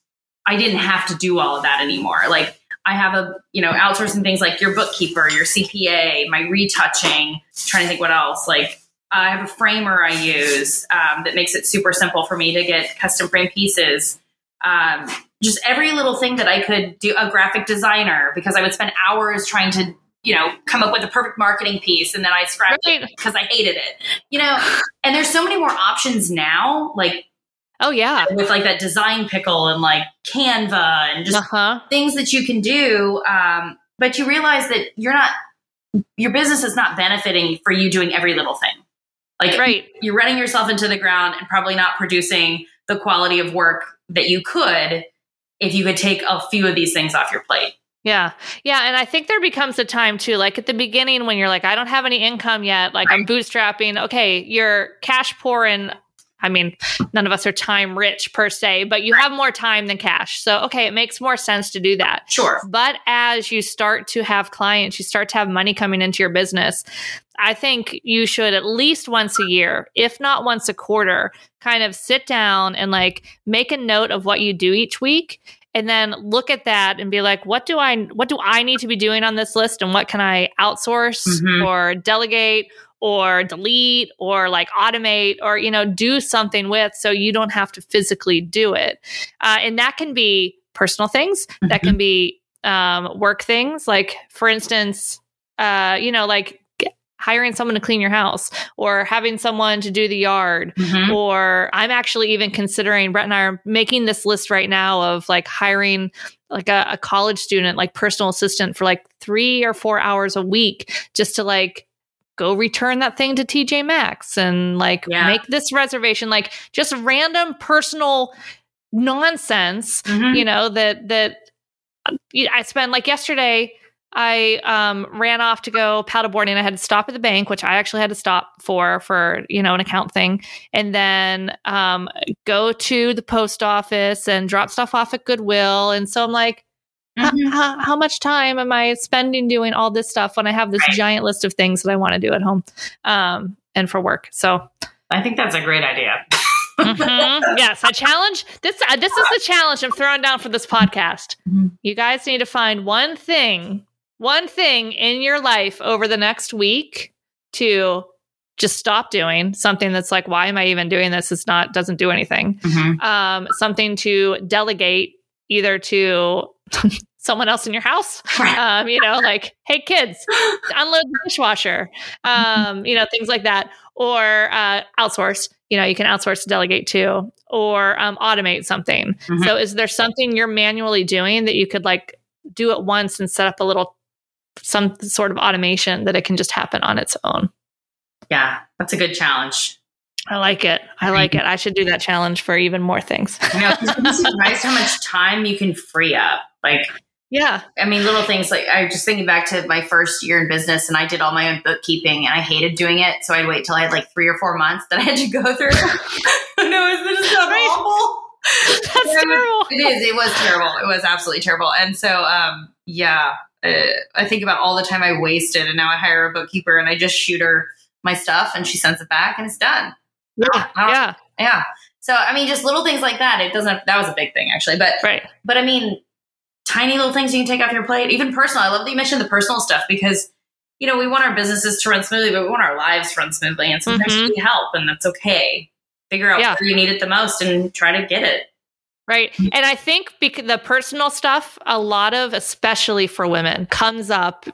I didn't have to do all of that anymore. Like I have a, you know, outsourcing things like your bookkeeper, your C P A, my retouching, trying to think what else, like I have a framer I use um, that makes it super simple for me to get custom frame pieces. Um, just every little thing that I could do, a graphic designer, because I would spend hours trying to, you know, come up with a perfect marketing piece. And then I scrapped Right. it because I hated it, you know, and there's so many more options now, like Oh, yeah. with like that design pickle and like Canva and just Uh-huh. things that you can do. Um, but you realize that you're not, your business is not benefiting for you doing every little thing. Like Right. you're running yourself into the ground and probably not producing the quality of work that you could if you could take a few of these things off your plate. Yeah. Yeah. And I think there becomes a time too, like at the beginning when you're like, I don't have any income yet, like I'm bootstrapping. Okay. You're cash poor and I mean, none of us are time rich per se, but you have more time than cash. So, okay, it makes more sense to do that. Sure. But as you start to have clients, you start to have money coming into your business, I think you should at least once a year, if not once a quarter, kind of sit down and like make a note of what you do each week. And then look at that and be like, what do I, what do I need to be doing on this list? And what can I outsource Mhm. or delegate or delete or like automate or, you know, do something with so you don't have to physically do it. Uh, and that can be personal things. Mm-hmm. That can be um, work things. Like, for instance, uh, you know, like hiring someone to clean your house or having someone to do the yard. Mhm. Or I'm actually even considering, Brett and I are making this list right now of like hiring like a, a college student, like personal assistant for like three or four hours a week just to like go return that thing to T J Maxx and like Yeah. make this reservation, like just random personal nonsense, Mhm. you know, that, that I spent like yesterday, I um, ran off to go paddleboarding. I had to stop at the bank, which I actually had to stop for, for, you know, an account thing. And then um, go to the post office and drop stuff off at Goodwill. And so I'm like, Mhm. how, how much time am I spending doing all this stuff when I have this Right. giant list of things that I want to do at home um, and for work? So I think that's a great idea. mhm. Yes, I challenge this. Uh, this is the challenge I'm throwing down for this podcast. Mhm. You guys need to find one thing, one thing in your life over the next week to just stop doing. Something that's like, why am I even doing this? It's not, doesn't do anything. Mhm. Um, something to delegate either to someone else in your house. Um, you know, like, hey kids, unload the dishwasher. Um, you know, things like that. Or uh, outsource. You know, you can outsource to delegate to, or um, automate something. Mhm. So is there something you're manually doing that you could like do at once and set up a little, some sort of automation that it can just happen on its own? Yeah, that's a good challenge. I like it. I like it. I should do that challenge for even more things. You know, 'cause you'd be surprised how much time you can free up. Like, Yeah. I mean, little things like I was just thinking back to my first year in business and I did all my own bookkeeping and I hated doing it. So I'd wait till I had like three or four months that I had to go through. No, is this not Right. awful? That's Yeah, terrible. It is. It was terrible. It was absolutely terrible. And so, um, yeah, uh, I think about all the time I wasted and now I hire a bookkeeper and I just shoot her my stuff and she sends it back and it's done. Yeah. I don't- Yeah. Yeah. So, I mean, just little things like that. It doesn't, that was a big thing actually, but, Right. but I mean, tiny little things you can take off your plate, even personal. I love that you mentioned the personal stuff because, you know, we want our businesses to run smoothly, but we want our lives to run smoothly. And sometimes Mhm. you need help and that's okay. Figure out Yeah. where you need it the most and try to get it. Right. And I think because the personal stuff, a lot of, especially for women, comes up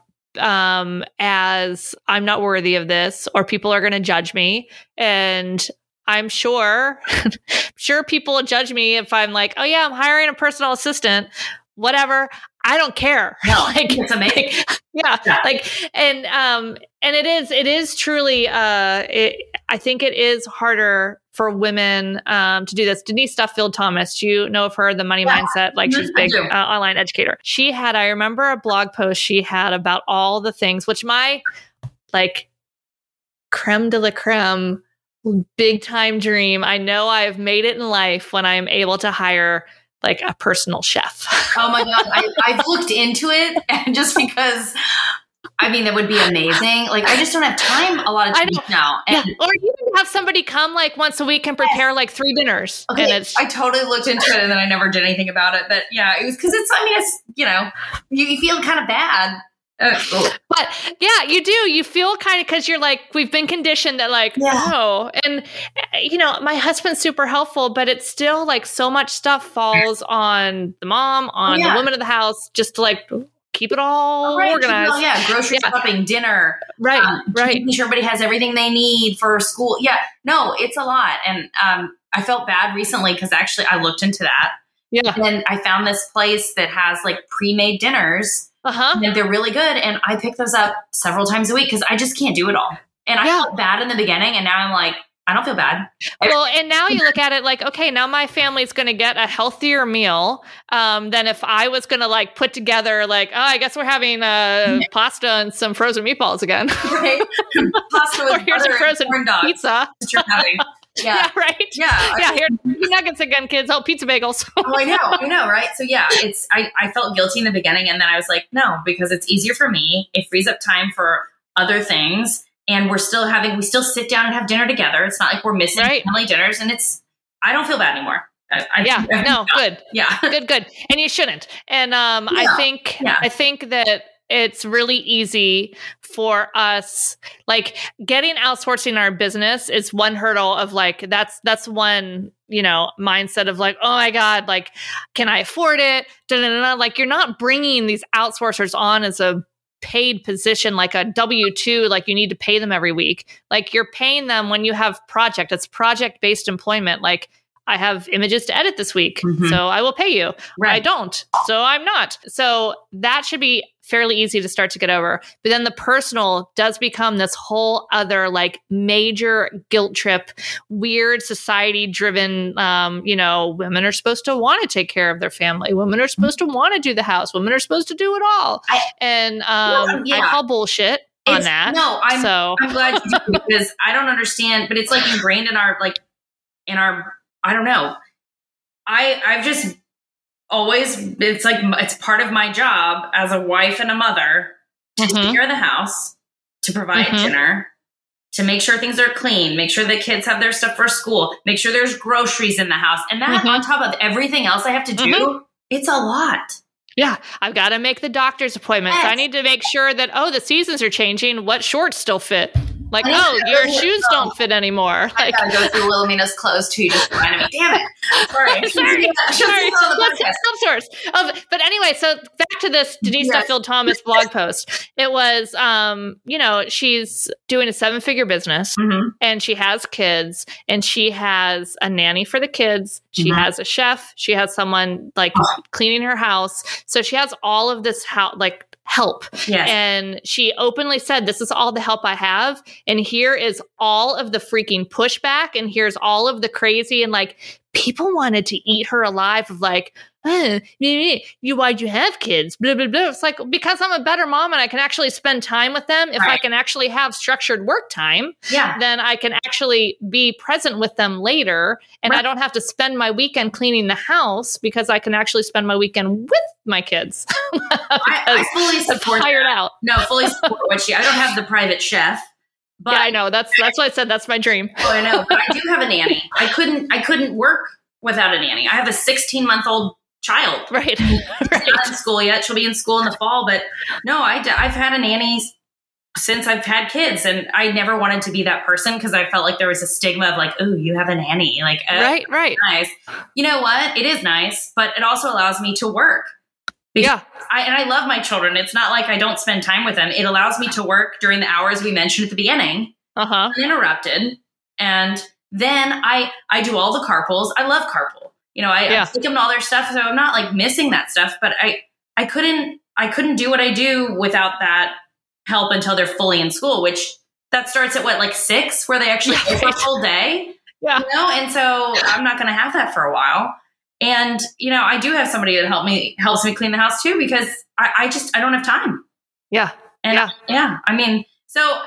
um, as I'm not worthy of this or people are going to judge me. And I'm sure, sure people will judge me if I'm like, oh yeah, I'm hiring a personal assistant, whatever. I don't care. No, like, it's amazing. like, yeah, Yeah. like, and, um, and it is, it is truly, uh, it, I think it is harder for women, um, to do this. Denise Duffield Thomas, you know of her, the money Yeah. mindset, like she's Mhm, I big, do. uh, online educator. She had, I remember a blog post she had about all the things, which my like creme de la creme, big time dream. I know I've made it in life when I am able to hire like a personal chef. Oh my God. I, I've looked into it and just because, I mean, that would be amazing. Like, I just don't have time a lot of I times know. now. And Yeah. Or even have somebody come like once a week and prepare like three dinners. okay, And it's I totally looked into it and then I never did anything about it. But yeah, it was because it's, I mean, it's, you know, you, you feel kind of bad. Uh, oh. But yeah, you do. You feel kind of because you're like, we've been conditioned that like, Yeah. oh, and uh, you know, my husband's super helpful, but it's still like so much stuff falls on the mom, on Yeah. the woman of the house, just to like keep it all Right, organized. well, yeah, grocery Yeah. shopping, dinner, Right, um, right. making sure everybody has everything they need for school. Yeah, no, it's a lot. And um, I felt bad recently because actually I looked into that. Yeah. And I found this place that has like pre-made dinners Uh huh. and they're really good. And I pick those up several times a week because I just can't do it all. And I Yeah. felt bad in the beginning. And now I'm like, I don't feel bad. Well, and now you look at it like, okay, now my family's going to get a healthier meal um, than if I was going to like put together like, oh, I guess we're having uh, pasta and some frozen meatballs again. Right? Pasta Or with here's a butter and frozen corn dogs. pizza. That you're having. Yeah, Yeah. right. Yeah. I Yeah, mean, here's your nuggets again, kids. Oh, pizza bagels. Oh, I know, I know, right? So yeah, it's I, I felt guilty in the beginning, and then I was like, no, because it's easier for me. It frees up time for other things, and we're still having we still sit down and have dinner together. It's not like we're missing Right. family dinners, and it's I don't feel bad anymore. I, I, Yeah, no, good. yeah, Good, good. And you shouldn't. And um, Yeah, I think yeah. I think that it's really easy for us, like getting outsourcing our business is one hurdle of like that's that's one, you know, mindset of like, oh my God, like, can I afford it? Da-da-da-da. Like you're not bringing these outsourcers on as a paid position, like a W two, like you need to pay them every week. Like you're paying them when you have project. It's project-based employment. Like I have images to edit this week, Mhm. so I will pay you. I right. don't, so I'm not. So that should be fairly easy to start to get over. But then the personal does become this whole other like major guilt trip, weird society driven, um, you know, women are supposed to want to take care of their family. Women are supposed to want to do the house. Women are supposed to do it all. I, and um, yeah. I call bullshit on it's, that. No, I'm, so. I'm glad you do because I don't understand, but it's like ingrained in our, like in our, I don't know. I, I've just always, it's like, it's part of my job as a wife and a mother to mm-hmm. take care of the house, to provide mm-hmm. dinner, to make sure things are clean, make sure the kids have their stuff for school, make sure there's groceries in the house. And that mm-hmm. on top of everything else I have to do, mm-hmm. it's a lot. Yeah, I've got to make the doctor's appointments. Yes. I need to make sure that, oh, the seasons are changing. What shorts still fit? Like, oh, your shoes oh. don't fit anymore. Like, I gotta go through Wilhelmina's clothes too, just reminded me. Damn it! Sorry, sorry, sorry. Let's have some sorts. Um, but anyway, so back to this Denise yes. Duffield Thomas blog post. It was, um, you know, she's doing a seven-figure business, mm-hmm. and she has kids, and she has a nanny for the kids. She mm-hmm. has a chef. She has someone like oh. cleaning her house. So she has all of this house, like. help. Yes. And she openly said, this is all the help I have. And here is all of the freaking pushback. And here's all of the crazy. And like, people wanted to eat her alive of like, oh, you, why'd you have kids? Blah, blah, blah. It's like, because I'm a better mom and I can actually spend time with them. If right. I can actually have structured work time, yeah. then I can actually be present with them later. And right. I don't have to spend my weekend cleaning the house because I can actually spend my weekend with my kids. I, I fully support I'm tired that. out. No, fully support what she, I don't have the private chef. But yeah, I know. That's, that's what I said. That's my dream. Oh, I know. But I do have a nanny. I couldn't, I couldn't work without a nanny. I have a sixteen month old child. Right. She's right. not in school yet. She'll be in school in the fall. But no, I, I've had a nanny since I've had kids. And I never wanted to be that person because I felt like there was a stigma of like, oh, you have a nanny. Like, oh, right, right. Nice. You know what? It is nice, but it also allows me to work. Because yeah. I, and I love my children. It's not like I don't spend time with them. It allows me to work during the hours we mentioned at the beginning, uh-huh. uninterrupted. And then I, I do all the carpools. I love carpool. You know, I, yeah. I take them to all their stuff. So I'm not like missing that stuff, but I, I couldn't, I couldn't do what I do without that help until they're fully in school, which that starts at what, like six, where they actually go for a full day. Yeah. You know? And so I'm not going to have that for a while. And, you know, I do have somebody that help me, helps me clean the house too, because I, I just, I don't have time. Yeah. And yeah. yeah. I mean, so I,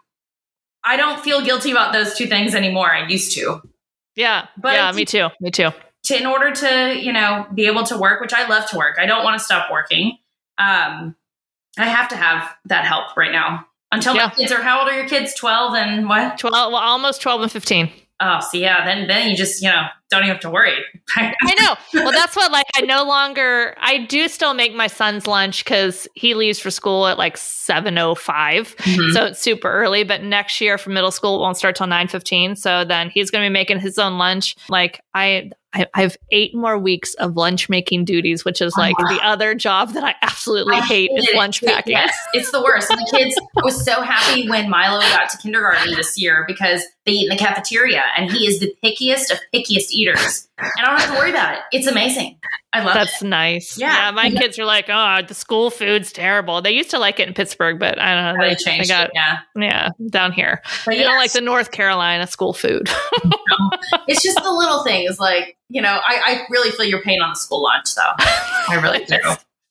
I don't feel guilty about those two things anymore. I used to. Yeah. But yeah, me too. Me too. To, in order to, you know, be able to work, which I love to work. I don't want to stop working. Um, I have to have that help right now until yeah. my kids are, how old are your kids? twelve and what? twelve, well, almost twelve and fifteen. Oh, so yeah, then then you just, you know, don't even have to worry. I know. Well, that's what, like, I no longer, I do still make my son's lunch because he leaves for school at like seven oh five. Mm-hmm. So it's super early. But next year for middle school, it won't start till nine fifteen. So then he's going to be making his own lunch. Like, I, I, I have eight more weeks of lunch making duties, which is like oh, wow. the other job that I absolutely I hate is lunch packing. Yes, it's the worst. And the kids, I was so happy when Milo got to kindergarten this year because they eat in the cafeteria and he is the pickiest of pickiest eaters. And I don't have to worry about it. It's amazing. I love That's it. That's nice. Yeah. yeah. My kids are like, oh, the school food's terrible. They used to like it in Pittsburgh, but I don't know. They, they changed they got, it, yeah. Yeah, down here. But they yes. don't like the North Carolina school food. No, it's just the little things like, you know, I, I really feel your pain on the school lunch, though. I really do.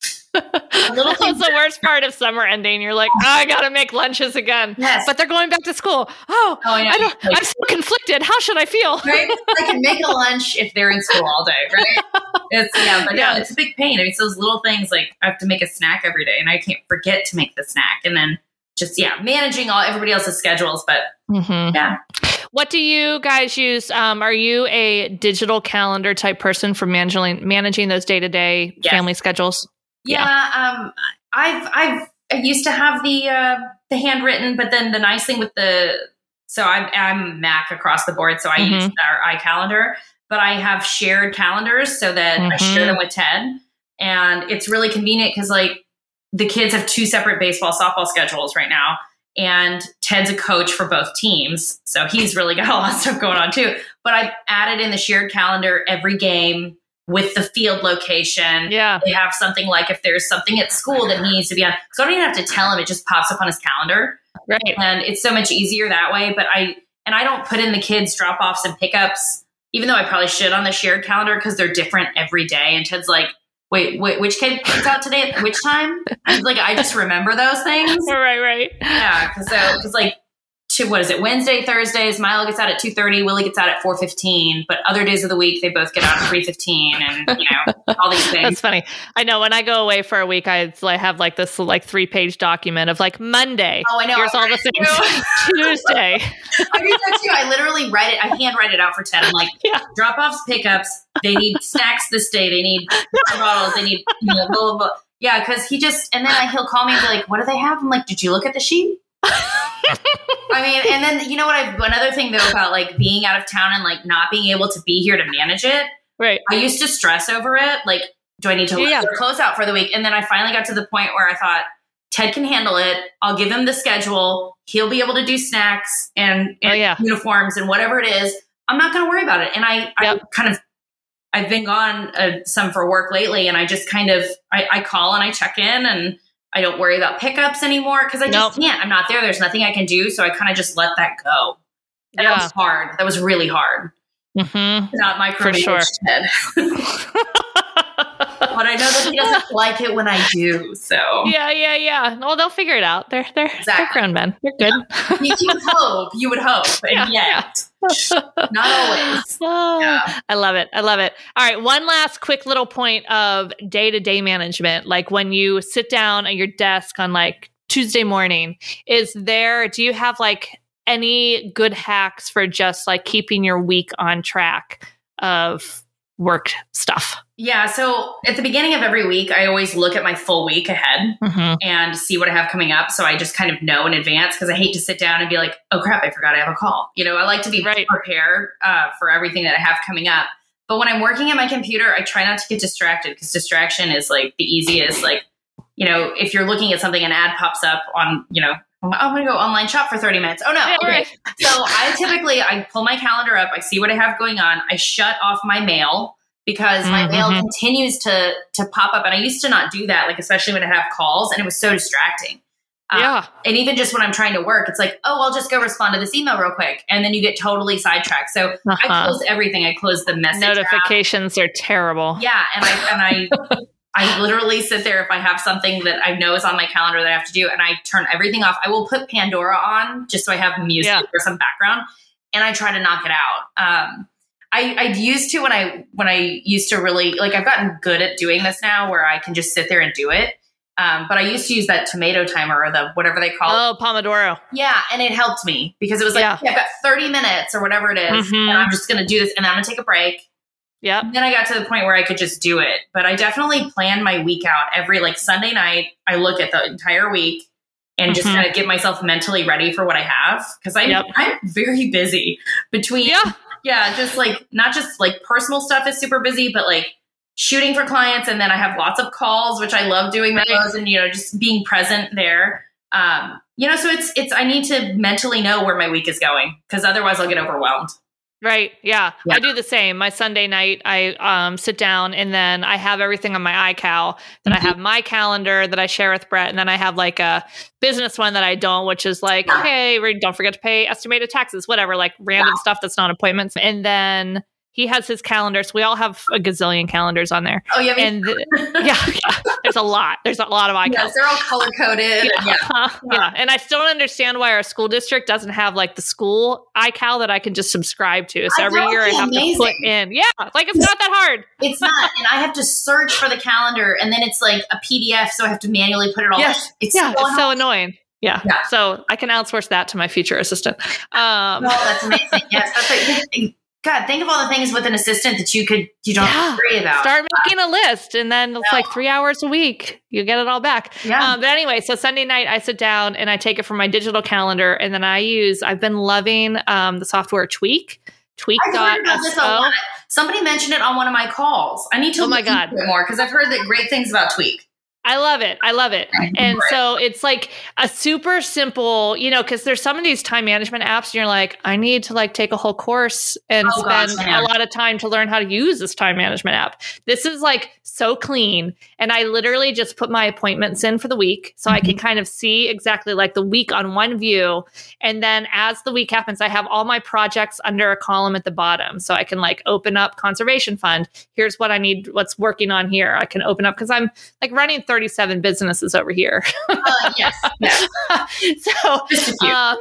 Little That's the worst part of summer ending. You're like, oh, I gotta make lunches again. Yes. But they're going back to school. Oh, oh yeah. I don't, like, I'm so conflicted. How should I feel? Right? I can make a lunch if they're in school all day, right? It's yeah, but yeah, it's a big pain. I mean, it's those little things like I have to make a snack every day and I can't forget to make the snack. And then just yeah, managing all everybody else's schedules. But mm-hmm. yeah. What do you guys use? Um, are you a digital calendar type person for managing managing those day to day family schedules? Yeah, yeah. Um, I've I've I used to have the uh, the handwritten, but then the nice thing with the so I'm I'm Mac across the board, so I mm-hmm. use our iCalendar, but I have shared calendars so that mm-hmm. I share them with Ted, and it's really convenient because like the kids have two separate baseball softball schedules right now, and Ted's a coach for both teams, so he's really got a lot of stuff going on too. But I've added in the shared calendar every game. with the field location. Yeah. They have something like if there's something at school that he needs to be on. So I don't even have to tell him. It just pops up on his calendar. Right. And it's so much easier that way. But I, and I don't put in the kids' drop-offs and pickups, even though I probably should on the shared calendar because they're different every day. And Ted's like, wait, wait which kid comes out today at which time? I'm like, I just remember those things. Right, right. Yeah. Cause so, cause like, to, what is it? Wednesday, Thursdays, Milo gets out at two thirty, Willie gets out at four fifteen, but other days of the week, they both get out at three fifteen and, you know, all these things. That's funny. I know when I go away for a week, I like, have like this like three page document of like Monday. Oh, I know. Here's I all the things. Tuesday. I do that too. I literally write it. I hand write it out for Ted. I'm like, yeah. drop offs, pickups. They need snacks this day. They need water bottles. They need, you know, blah, blah, blah. Yeah. Cause he just, and then I, he'll call me and be like, what do they have? I'm like, did you look at the sheet? I mean, and then, you know what, I've, another thing though about like being out of town and like not being able to be here to manage it. Right. I used to stress over it. Like, do I need to yeah. let their clothes out for the week? And then I finally got to the point where I thought, Ted can handle it. I'll give him the schedule. He'll be able to do snacks and, and oh, yeah. uniforms and whatever it is. I'm not going to worry about it. And I, yep. I kind of, I've been gone uh, some for work lately and I just kind of, I, I call and I check in and I don't worry about pickups anymore because I just nope. can't. I'm not there. There's nothing I can do. So I kind of just let that go. And yeah. That was hard. That was really hard. Mm-hmm. Not micromanage sure. Ted. But I know that he doesn't like it when I do. So yeah, yeah, yeah. Well, they'll figure it out. They're they're, exactly. they're grown men. They're good. Yeah. You, you would hope. You would hope. And yeah, yet, yeah. not always. Oh, yeah. I love it. I love it. All right. One last quick little point of day-to-day management. Like when you sit down at your desk on like Tuesday morning, is there, do you have like any good hacks for just like keeping your week on track of work stuff? Yeah. So at the beginning of every week, I always look at my full week ahead mm-hmm. and see what I have coming up. So I just kind of know in advance because I hate to sit down and be like, oh crap, I forgot I have a call. You know, I like to be right. prepared uh, for everything that I have coming up. But when I'm working at my computer, I try not to get distracted because distraction is like the easiest. Like, you know, if you're looking at something, an ad pops up on, you know, oh, I'm going to go online shop for thirty minutes. Oh no. Yeah, okay. Right. So I typically, I pull my calendar up. I see what I have going on. I shut off my mail because my mm-hmm. mail continues to, to pop up. And I used to not do that, like, especially when I have calls and it was so distracting. Yeah. Um, and even just when I'm trying to work, it's like, oh, I'll just go respond to this email real quick. And then you get totally sidetracked. So uh-huh. I close everything. I close the message Notifications app. Are terrible. Yeah. And I, and I, I literally sit there if I have something that I know is on my calendar that I have to do and I turn everything off. I will put Pandora on just so I have music yeah. or some background and I try to knock it out. Um, I, I used to when I when I used to really like I've gotten good at doing this now where I can just sit there and do it. Um, but I used to use that tomato timer or the whatever they call oh, it. Oh, Pomodoro. Yeah, and it helped me because it was like yeah. okay, I've got thirty minutes or whatever it is, mm-hmm. and I'm just going to do this, and then I'm going to take a break. Yeah. And then I got to the point where I could just do it. But I definitely plan my week out every like Sunday night. I look at the entire week and mm-hmm. just kind of get myself mentally ready for what I have because I'm yep. I'm very busy between. Yeah. Yeah, just like not just like personal stuff is super busy, but like shooting for clients. And then I have lots of calls, which I love doing those right. and, you know, just being present there. Um, you know, so it's, it's, I need to mentally know where my week is going because otherwise I'll get overwhelmed. Right. Yeah. yeah. I do the same. My Sunday night, I um, sit down and then I have everything on my iCal. Then mm-hmm. I have my calendar that I share with Brett. And then I have like a business one that I don't, which is like, yeah. hey, don't forget to pay estimated taxes, whatever, like random yeah. stuff that's not appointments. And then he has his calendar. So we all have a gazillion calendars on there. Oh, yeah. And th- yeah, yeah. There's a lot. There's a lot of iCal. Yes, they're all color coded. Yeah. Yeah. yeah. yeah. And I still don't understand why our school district doesn't have like the school iCal that I can just subscribe to. So I every year I have amazing. to put in. Yeah. Like it's not that hard. It's not. And I have to search for the calendar and then it's like a P D F. So I have to manually put it all yes. in. It's yeah, so it's so annoying. Yeah. yeah. So I can outsource that to my future assistant. Um, oh, that's amazing. Yes. That's like, God, think of all the things with an assistant that you could, you don't yeah. worry about. Start making a list and then it's no. like three hours a week. You get it all back. Yeah. Um, but anyway, so Sunday night I sit down and I take it from my digital calendar and then I use, I've been loving um, the software Tweak. Tweak. I've heard about this a lot. Somebody mentioned it on one of my calls. I need to oh look my God. into it more because I've heard that great things about Tweak. I love it. I love it. And so it's like a super simple, you know, because there's some of these time management apps and you're like, I need to like take a whole course and Oh, spend gosh, yeah. a lot of time to learn how to use this time management app. This is like so clean. And I literally just put my appointments in for the week so I can kind of see exactly like the week on one view. And then as the week happens, I have all my projects under a column at the bottom. So I can like open up conservation fund. Here's what I need, what's working on here. I can open up because I'm like running thirty-seven businesses over here. Uh, yes. yes. so, Just a few. um,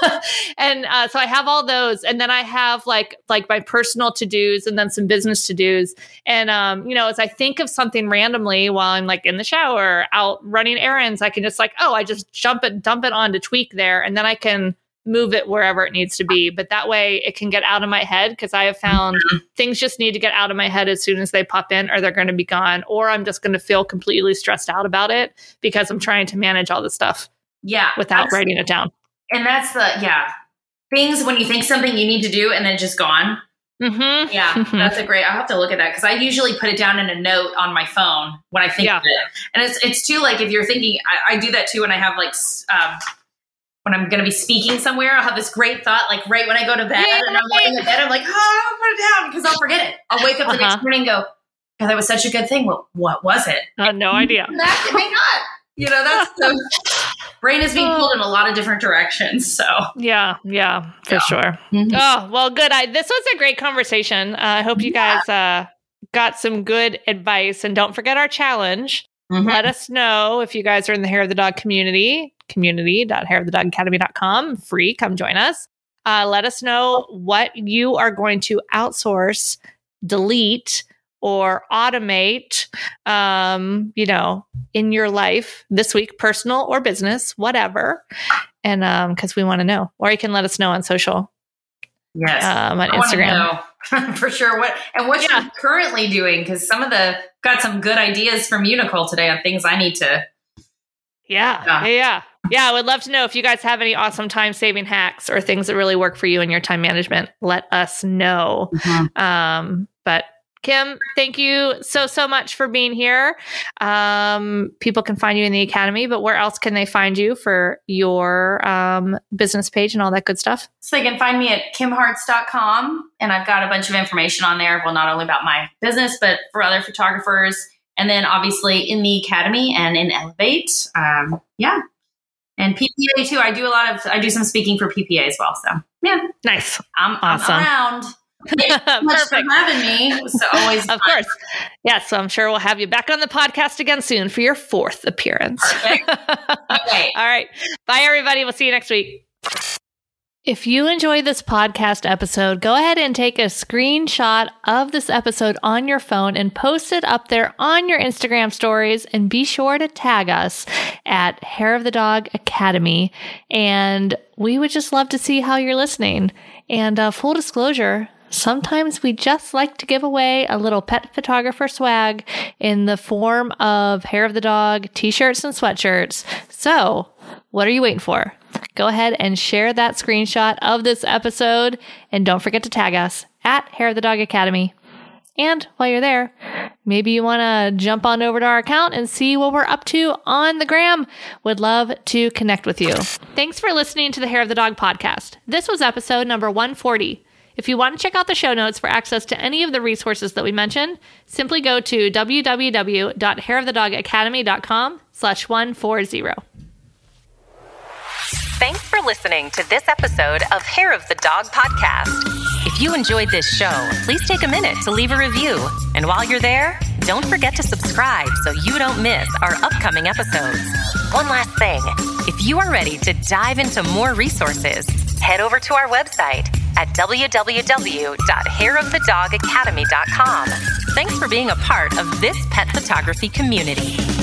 and uh, so I have all those, and then I have like like my personal to dos, and then some business to dos. And um, you know, as I think of something randomly while I'm like in the shower, out running errands, I can just like, oh, I just jump it, dump it onto Tweak there, and then I can move it wherever it needs to be. But that way it can get out of my head, because I have found mm-hmm. things just need to get out of my head as soon as they pop in, or they're going to be gone, or I'm just going to feel completely stressed out about it because I'm trying to manage all this stuff Yeah. without writing it down. And that's the, yeah, things when you think something you need to do and then just gone. Mm-hmm. Yeah, Mm-hmm. that's a great, I'll have to look at that, because I usually put it down in a note on my phone when I think Yeah. of it. And it's, it's too, like, if you're thinking, I, I do that too when I have like, s- um, when I'm going to be speaking somewhere, I'll have this great thought, like right when I go to bed, Yeah. and I'm laying in bed, I'm like, oh, I'll put it down, because I'll forget it. I'll wake up the Uh-huh. next morning and go, God, that was such a good thing. Well, what was it? Uh, no idea. That it may not. You know, that's the brain is being pulled in a lot of different directions. So Yeah, yeah, for Yeah. sure. Mhm. Oh, well, good. I, this was a great conversation. Uh, I hope you guys uh, got some good advice. And don't forget our challenge. Mhm. Let us know if you guys are in the Hair of the Dog community, community dot hair of the dog academy dot com. Free, come join us. Uh, let us know what you are going to outsource, delete, or automate, um, you know, in your life this week, personal or business, whatever. And um, because we want to know, or you can let us know on social, yes, um, on I wanna Instagram. know for sure. What and what Yeah. you're currently doing? Because some of the got some good ideas from you, Nicole, today on things I need to. Yeah, Yeah. yeah, yeah. Yeah, I would love to know if you guys have any awesome time saving hacks or things that really work for you in your time management. Let us know. Um, but Kim, thank you so, so much for being here. Um, people can find you in the Academy, but where else can they find you for your um, business page and all that good stuff? So they can find me at kim hartz dot com, and I've got a bunch of information on there. Well, not only about my business, but for other photographers, and then obviously in the Academy and in Elevate. Um, yeah. And P P A too. I do a lot of, I do some speaking for P P A as well. So yeah, Nice. I'm, Awesome. I'm around. Thanks so much for Perfect. having me. It was always Of fun. course. Yes, so I'm sure we'll have you back on the podcast again soon for your fourth appearance. Perfect. Okay. All right. Bye, everybody. We'll see you next week. If you enjoyed this podcast episode, go ahead and take a screenshot of this episode on your phone and post it up there on your Instagram stories, and be sure to tag us at Hair of the Dog Academy. And we would just love to see how you're listening. And uh, full disclosure, sometimes we just like to give away a little pet photographer swag in the form of Hair of the Dog t-shirts and sweatshirts. So what are you waiting for? Go ahead and share that screenshot of this episode, and don't forget to tag us at Hair of the Dog Academy. And while you're there, maybe you want to jump on over to our account and see what we're up to on the gram. Would love to connect with you. Thanks for listening to the Hair of the Dog podcast. This was episode number one forty. If you want to check out the show notes for access to any of the resources that we mentioned, simply go to w w w dot hair of the dog academy dot com slash one forty. Thanks for listening to this episode of Hair of the Dog podcast. If you enjoyed this show, please take a minute to leave a review. And while you're there, don't forget to subscribe so you don't miss our upcoming episodes. One last thing, if you are ready to dive into more resources, head over to our website at w w w dot hair of the dog academy dot com. Thanks for being a part of this pet photography community.